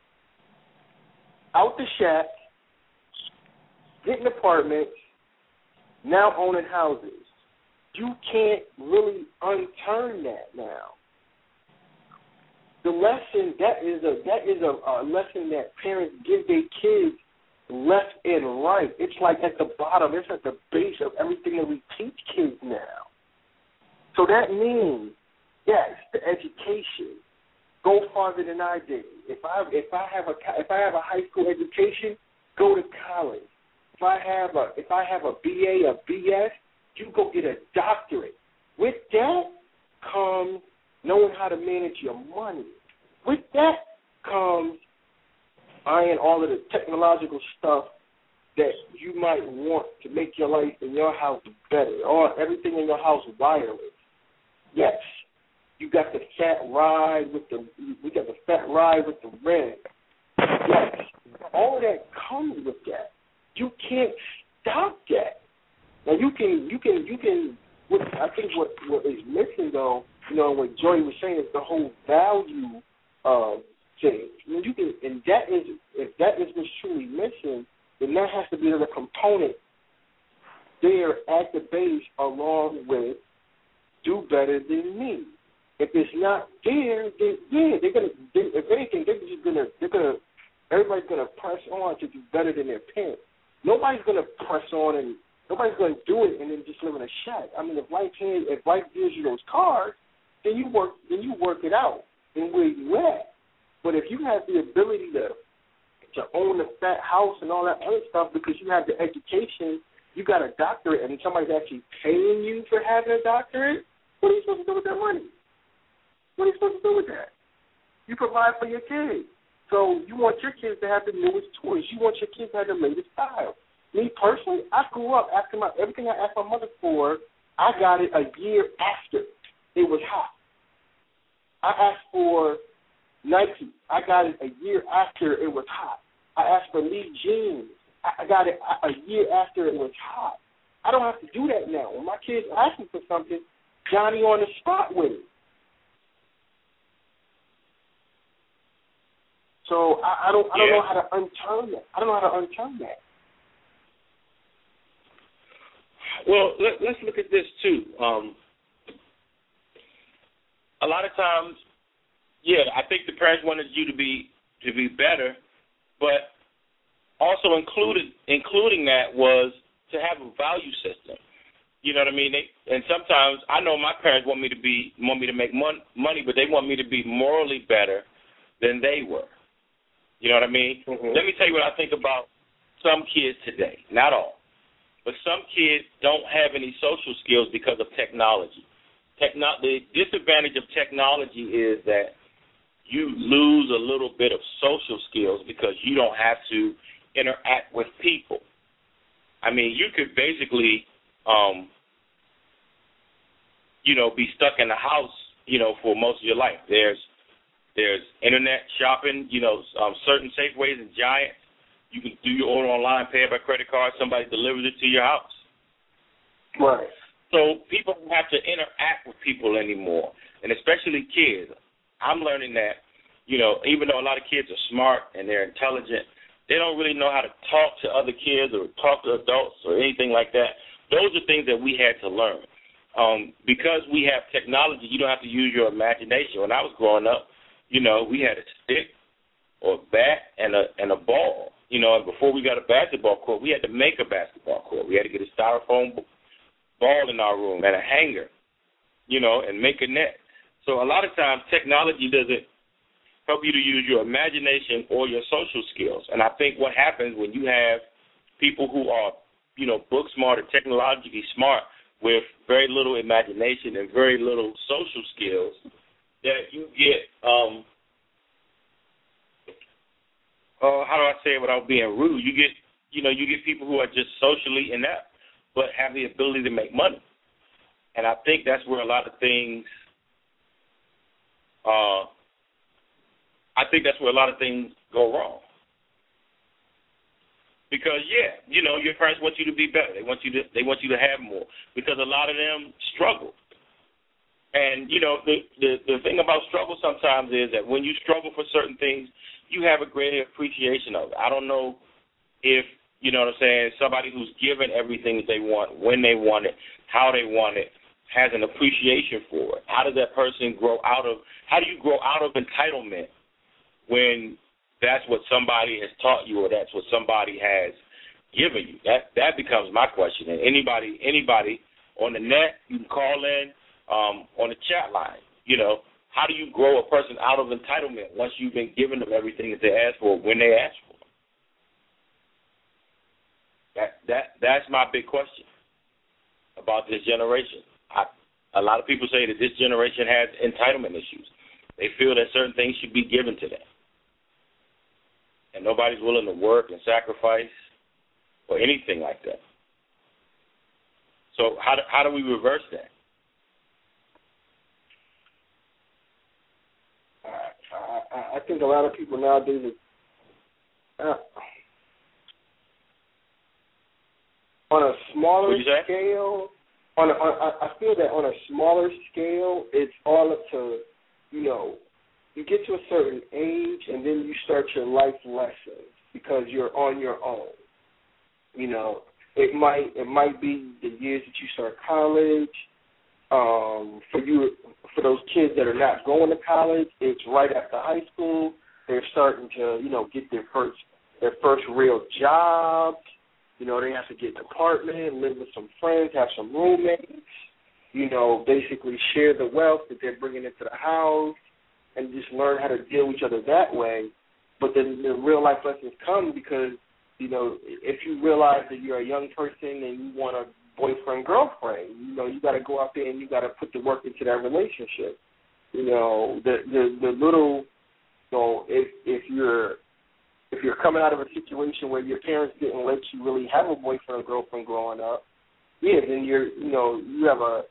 out the shack, getting apartments, now owning houses. You can't really unturn that now. The lesson, that is a lesson that parents give their kids left and right. It's like at the bottom. It's at the base of everything that we teach kids now. So that means, yes, the education. Go farther than I did. If I have a high school education, go to college. If I have a BA, a BS, you go get a doctorate. With that comes knowing how to manage your money. With that comes buying all of the technological stuff that you might want to make your life in your house better, or everything in your house wireless. Yes, you got the fat ride with the rent. Yes, all of that comes with that. You can't stop that. Now you can. I think what is missing though, what Joey was saying is the whole value thing. You can, and if that is what's truly missing, then that has to be another component there at the base, along with do better than me. If it's not there, then they're gonna. If anything, everybody's gonna press on to do better than their parents. Nobody's gonna press on and Nobody's going to do it and then just live in a shack. I mean, if life gives you those cars, then you work it out in where you at. But if you have the ability to own a fat house and all that other stuff because you have the education, you got a doctorate, and somebody's actually paying you for having a doctorate, what are you supposed to do with that money? What are you supposed to do with that? You provide for your kids. So you want your kids to have the newest toys. You want your kids to have the latest style. Me personally, I grew up asking everything I asked my mother for, I got it a year after it was hot. I asked for Nike. I got it a year after it was hot. I asked for Lee jeans. I got it a year after it was hot. I don't have to do that now. When my kids ask me for something, Johnny on the spot with it. So I don't know how to unturn that. I don't know how to unturn that. Well, let's look at this too. A lot of times, I think the parents wanted you to be better, but also including that was to have a value system. You know what I mean? And sometimes I know my parents want me to make money, but they want me to be morally better than they were. You know what I mean? Mm-hmm. Let me tell you what I think about some kids today. Not all, but some kids don't have any social skills because of technology. The disadvantage of technology is that you lose a little bit of social skills because you don't have to interact with people. I mean, you could basically, be stuck in the house, for most of your life. There's internet shopping, certain Safeways and Giants. You can do your order online, pay it by credit card. Somebody delivers it to your house. Right. So people don't have to interact with people anymore, and especially kids. I'm learning that, even though a lot of kids are smart and they're intelligent, they don't really know how to talk to other kids or talk to adults or anything like that. Those are things that we had to learn. Because we have technology, you don't have to use your imagination. When I was growing up, we had a stick or a bat and a ball. And before we got a basketball court, we had to make a basketball court. We had to get a styrofoam ball in our room and a hanger, and make a net. So a lot of times technology doesn't help you to use your imagination or your social skills. And I think what happens when you have people who are, book smart or technologically smart with very little imagination and very little social skills, that you get, how do I say it without being rude? You get people who are just socially inept but have the ability to make money. And I think that's where a lot of things go wrong. Because your parents want you to be better. They want you to have more, because a lot of them struggle. And the thing about struggle sometimes is that when you struggle for certain things, you have a greater appreciation of it. I don't know if somebody who's given everything that they want, when they want it, how they want it, has an appreciation for it. How does that person how do you grow out of entitlement when that's what somebody has taught you or that's what somebody has given you? That becomes my question. And anybody on the net, you can call in on the chat line. How do you grow a person out of entitlement once you've been giving them everything that they ask for when they ask for it? That's my big question about this generation. A lot of people say that this generation has entitlement issues. They feel that certain things should be given to them, and nobody's willing to work and sacrifice or anything like that. So how do we reverse that? I think a lot of people nowadays on a smaller scale. I feel that on a smaller scale, it's all up to, you get to a certain age and then you start your life lessons because you're on your own. It might be the years that you start college. For those kids that are not going to college, it's right after high school. They're starting to, get their first real jobs. You know, they have to get an apartment, live with some friends, have some roommates, you know, basically share the wealth that they're bringing into the house and just learn how to deal with each other that way. But then the real life lessons come because, you know, if you realize that you're a young person and you want a boyfriend, girlfriend, you know, you got to go out there and you got to put the work into that relationship. You know, the little, you know, if you're coming out of a situation where your parents didn't let you really have a boyfriend or girlfriend growing up, yeah, then you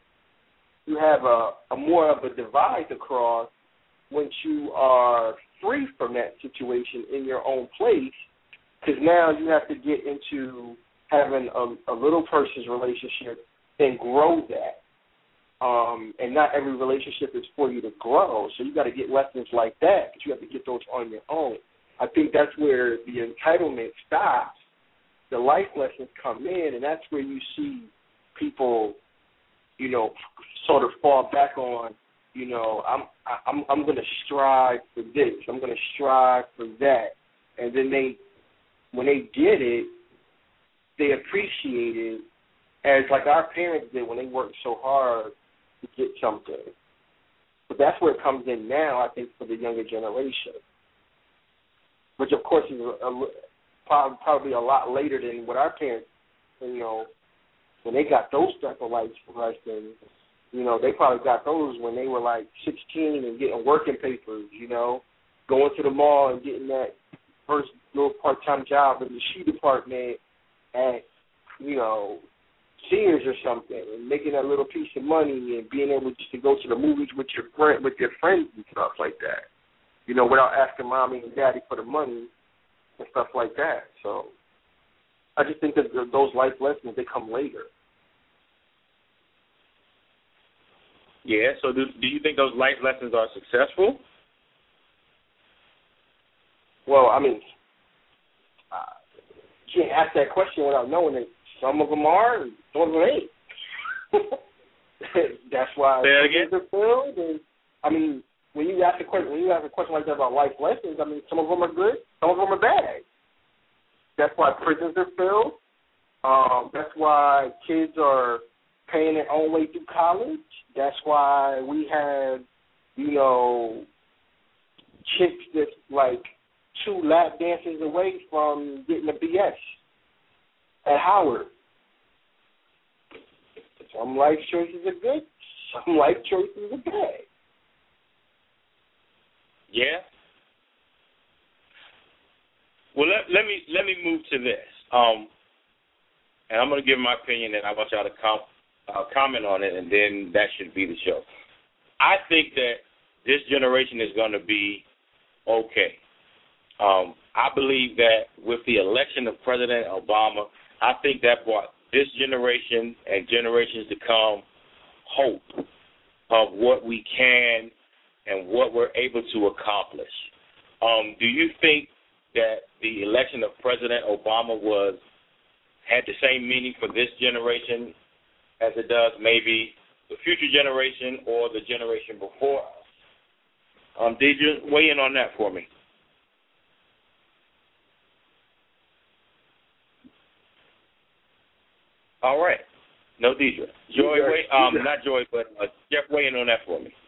have a more of a divide to cross once you are free from that situation in your own place, because now you have to get into having a little person's relationship and grow that. And not every relationship is for you to grow, so you got to get lessons like that, but you have to get those on your own. I think that's where the entitlement stops. The life lessons come in, and that's where you see people, you know, sort of fall back on, you know, I'm going to strive for this, I'm going to strive for that, and then when they get it, they appreciate it as like our parents did when they worked so hard to get something. But that's where it comes in now, I think, for the younger generation, which of course is probably a lot later than what our parents, you know, when they got those type of life lessons. You know, they probably got those when they were like 16 and getting working papers, you know, going to the mall and getting that first little part-time job in the shoe department at, you know, Sears or something, and making that little piece of money and being able just to go to the movies with your friends and stuff like that, you know, without asking mommy and daddy for the money and stuff like that. So I just think that those life lessons, they come later. Yeah, so do you think those life lessons are successful? Well, I mean, you can't ask that question without knowing that some of them are and some of them ain't. That's why prisons are filled. And I mean, when you ask a question like that about life lessons, I mean, some of them are good, some of them are bad. That's why prisons are filled. That's why kids are paying their own way through college. That's why we have, you know, chicks that's like 2 lap dances away from getting a BS at Howard. Some life choices are good, some life choices are bad. Yeah. Well, let me move to this. And I'm going to give my opinion, and I want y'all to comment on it, and then that should be the show. I think that this generation is going to be okay. I believe that with the election of President Obama, I think that brought this generation and generations to come hope of what we can and what we're able to accomplish. Do you think that the election of President Obama had the same meaning for this generation as it does maybe the future generation or the generation before us? Deidre, weigh in on that for me. All right. No, Deidre. Joy, not Joy, but Jeff, weigh in on that for me.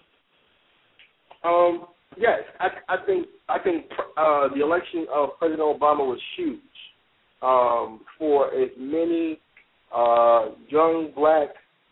Yes, I think the election of President Obama was huge for as many young black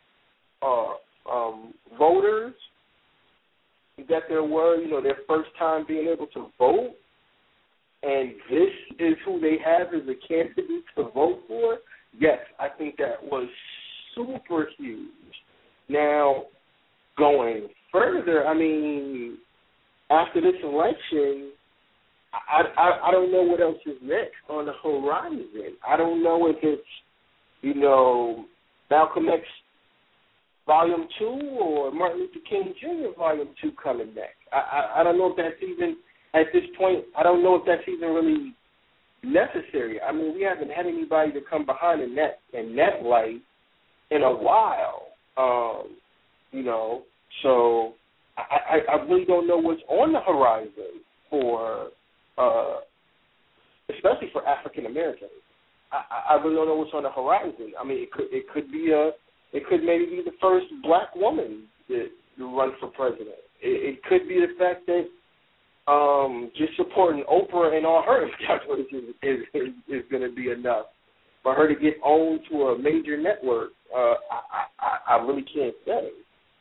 voters that there were, you know, their first time being able to vote, and this is who they have as a candidate to vote for. Yes, I think that was super huge. Now, going further, I mean, after this election, I don't know what else is next on the horizon. I don't know if it's, you know, Malcolm X Volume 2 or Martin Luther King Jr. Volume 2 coming next. I don't know if that's even, at this point, I don't know if that's even really necessary. I mean, we haven't had anybody to come behind in that light in a while, you know. So I really don't know what's on the horizon for, especially for African Americans. I really don't know what's on the horizon. I mean, it could maybe be the first black woman to run for president. It could be the fact that just supporting Oprah and all her establishments is going to be enough for her to get owned to a major network. I really can't say.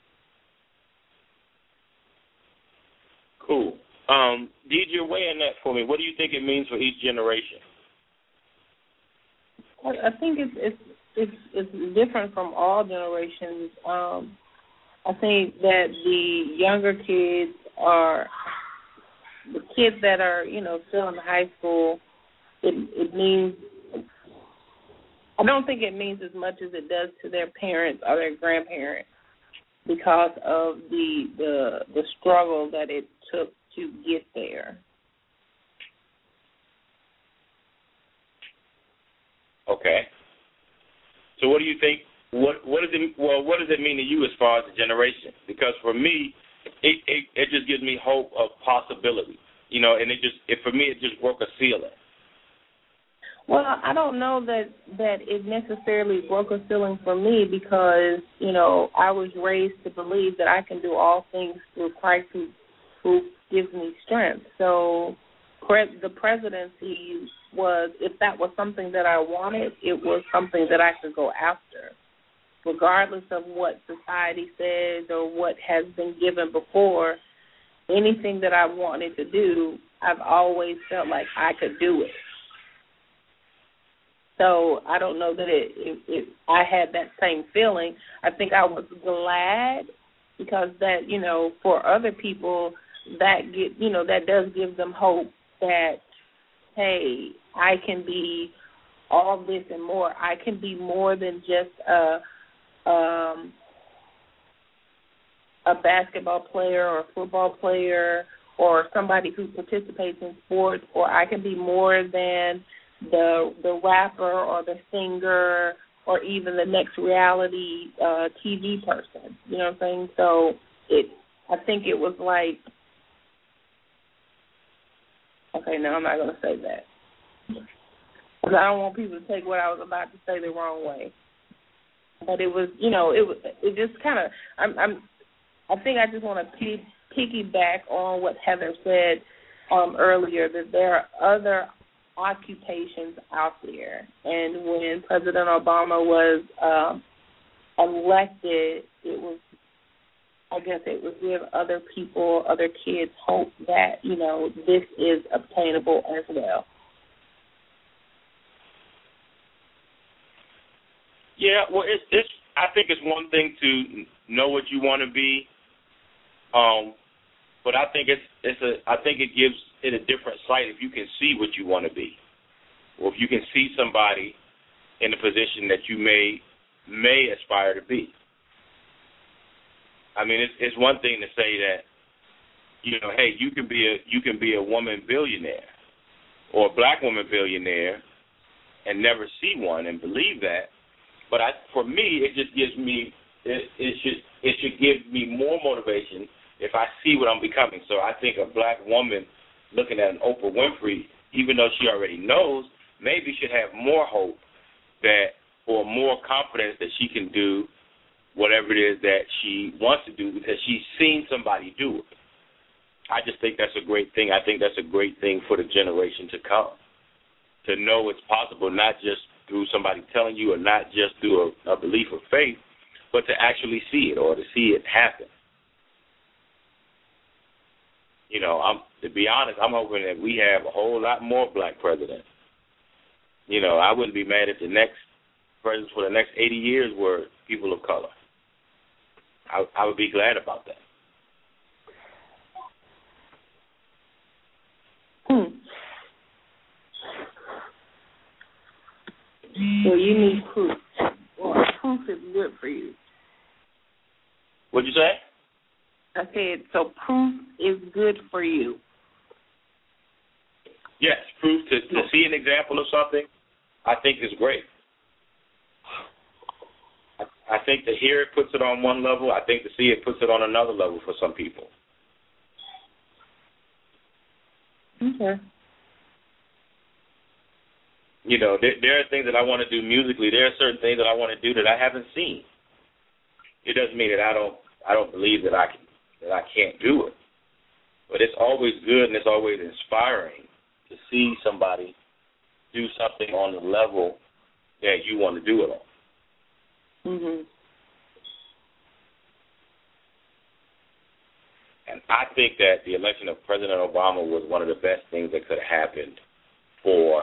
Cool. DJ, weigh in that for me. What do you think it means for each generation? I think it's different from all generations. I think that the younger kids the kids that are, still in high school, it means, I don't think it means as much as it does to their parents or their grandparents because of the struggle that it took to get there. Okay. So what do you think? What does it mean to you as far as the generation? Because for me, it just gives me hope of possibility. And for me it just broke a ceiling. Well, I don't know that it necessarily broke a ceiling for me because, I was raised to believe that I can do all things through Christ who gives me strength. So the presidency was, if that was something that I wanted, it was something that I could go after, regardless of what society says or what has been given before. Anything that I wanted to do, I've always felt like I could do it. So I don't know that I had that same feeling. I think I was glad because that, for other people, that does give them hope that, hey, I can be all this and more. I can be more than just a basketball player or a football player or somebody who participates in sports, or I can be more than the rapper or the singer or even the next reality TV person. You know what I'm saying? So I think it was like, okay, no, I'm not going to say that. Because I don't want people to take what I was about to say the wrong way. But it was, it just kind of, I think I just want to piggyback on what Heather said earlier, that there are other occupations out there. And when President Obama was elected, it would give other people, other kids hope that, this is obtainable as well. Yeah, well, I think it's one thing to know what you want to be, but I think I think it gives it a different sight if you can see what you want to be, or if you can see somebody in a position that you may aspire to be. I mean, it's one thing to say that, hey, you can be a woman billionaire or a black woman billionaire and never see one and believe that. But for me, it just gives me it should give me more motivation if I see what I'm becoming. So I think a black woman looking at an Oprah Winfrey, even though she already knows, maybe should have more hope or more confidence that she can do whatever it is that she wants to do because she's seen somebody do it. I just think that's a great thing. I think that's a great thing for the generation to come, to know it's possible, not just through somebody telling you or not just through a belief of faith, but to actually see it or to see it happen. To be honest, I'm hoping that we have a whole lot more black presidents. I wouldn't be mad if the next presidents for the next 80 years were people of color. I would be glad about that. So you need proof. Well, proof is good for you. What'd you say? I said, so proof is good for you. Yes, proof to see an example of something, I think is great. I think to hear it puts it on one level. I think to see it puts it on another level for some people. Okay. there are things that I want to do musically. There are certain things that I want to do that I haven't seen. It doesn't mean that I don't believe that I can't do it. But it's always good and it's always inspiring to see somebody do something on the level that you want to do it on. Mhm. And I think that the election of President Obama was one of the best things that could have happened for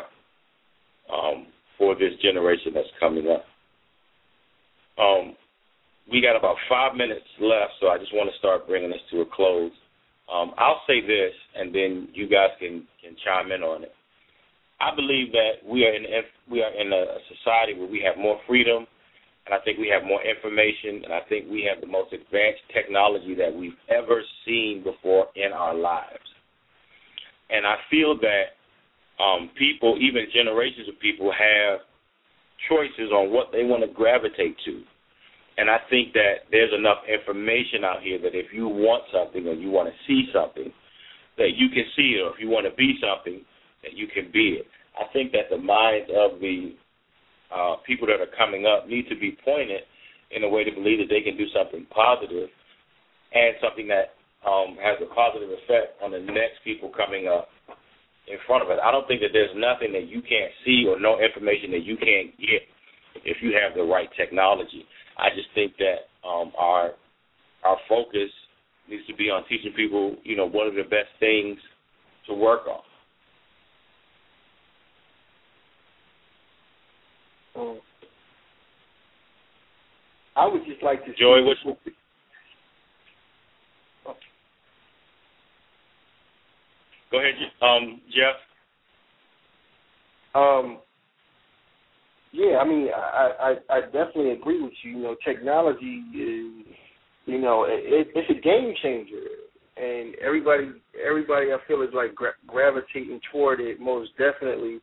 this generation that's coming up. We got about 5 minutes left, so I just want to start bringing this to a close. I'll say this, and then you guys can chime in on it. I believe that we are in a society where we have more freedom, and I think we have more information, and I think we have the most advanced technology that we've ever seen before in our lives. And I feel that people, even generations of people, have choices on what they want to gravitate to. And I think that there's enough information out here that if you want something or you want to see something, that you can see it, or if you want to be something, that you can be it. I think that the minds of the people that are coming up need to be pointed in a way to believe that they can do something positive and something that has a positive effect on the next people coming up in front of us. I don't think that there's nothing that you can't see or no information that you can't get if you have the right technology. I just think that our focus needs to be on teaching people, what are the best things to work on. I would just like to Joy, go ahead, Jeff. Yeah, I mean, I definitely agree with you. Technology is, it's a game changer, and everybody I feel is like gravitating toward it most definitely.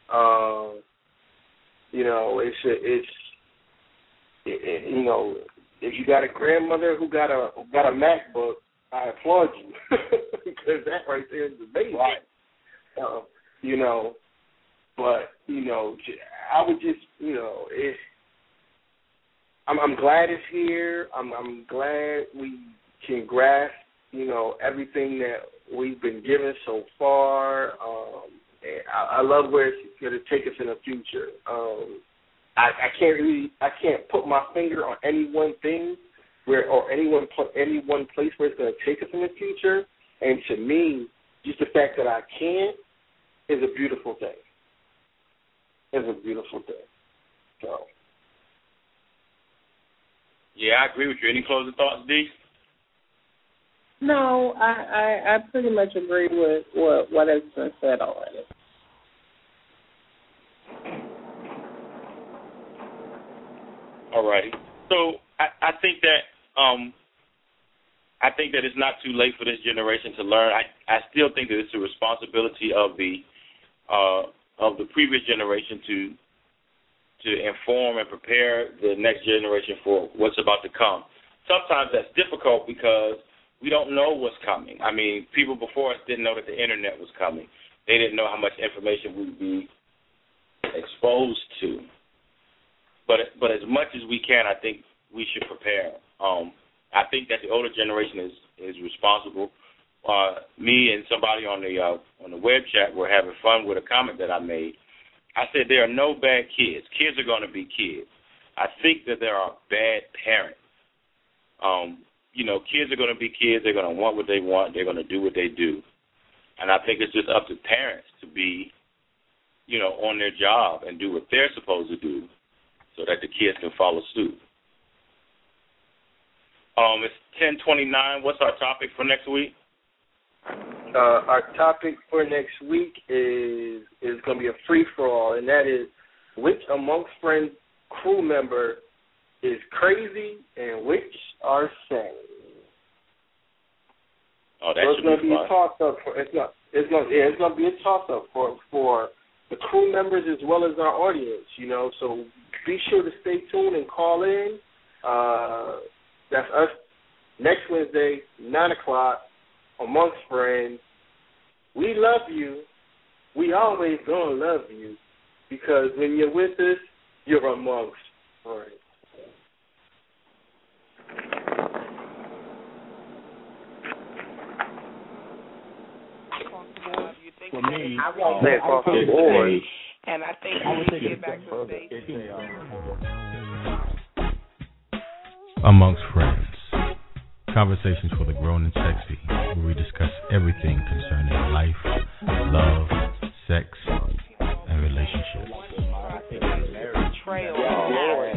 If you got a grandmother who got a MacBook, I applaud you because that right there is amazing. Right. But I would just, I'm glad it's here. I'm glad we can grasp, everything that we've been given so far. I love where it's going to take us in the future. I can't put my finger on any one thing any one place where it's going to take us in the future. And to me, just the fact that I can is a beautiful thing. It's a beautiful thing. So. Yeah, I agree with you. Any closing thoughts, Dee? No, I pretty much agree with what has been said already. All righty. So I think that it's not too late for this generation to learn. I still think that it's a responsibility of the previous generation to inform and prepare the next generation for what's about to come. Sometimes that's difficult because we don't know what's coming. I mean, people before us didn't know that the internet was coming. They didn't know how much information we would be exposed to. But as much as we can, I think we should prepare. I think that the older generation is responsible. Me and somebody on the web chat were having fun with a comment that I made. I said there are no bad kids. Kids are going to be kids. I think that there are bad parents. Kids are going to be kids. They're going to want what they want. They're going to do what they do. And I think it's just up to parents to be, on their job and do what they're supposed to do so that the kids can follow suit. It's 10:29. What's our topic for next week? Our topic for next week is going to be a free-for-all, and that is which amongst friends crew member is crazy and which are sane. Oh, that so should be fun. It's going to be a toss-up for the crew members as well as our audience, So be sure to stay tuned and call in. That's us next Wednesday, 9 o'clock, amongst friends. We love you. We always gonna love you. because when you're with us, you're amongst friends. For me, I won't say across the board. And I think we need to get back to basics. Amongst friends. Conversations for the grown and sexy, where we discuss everything concerning life, love, sex, and relationships. Trail.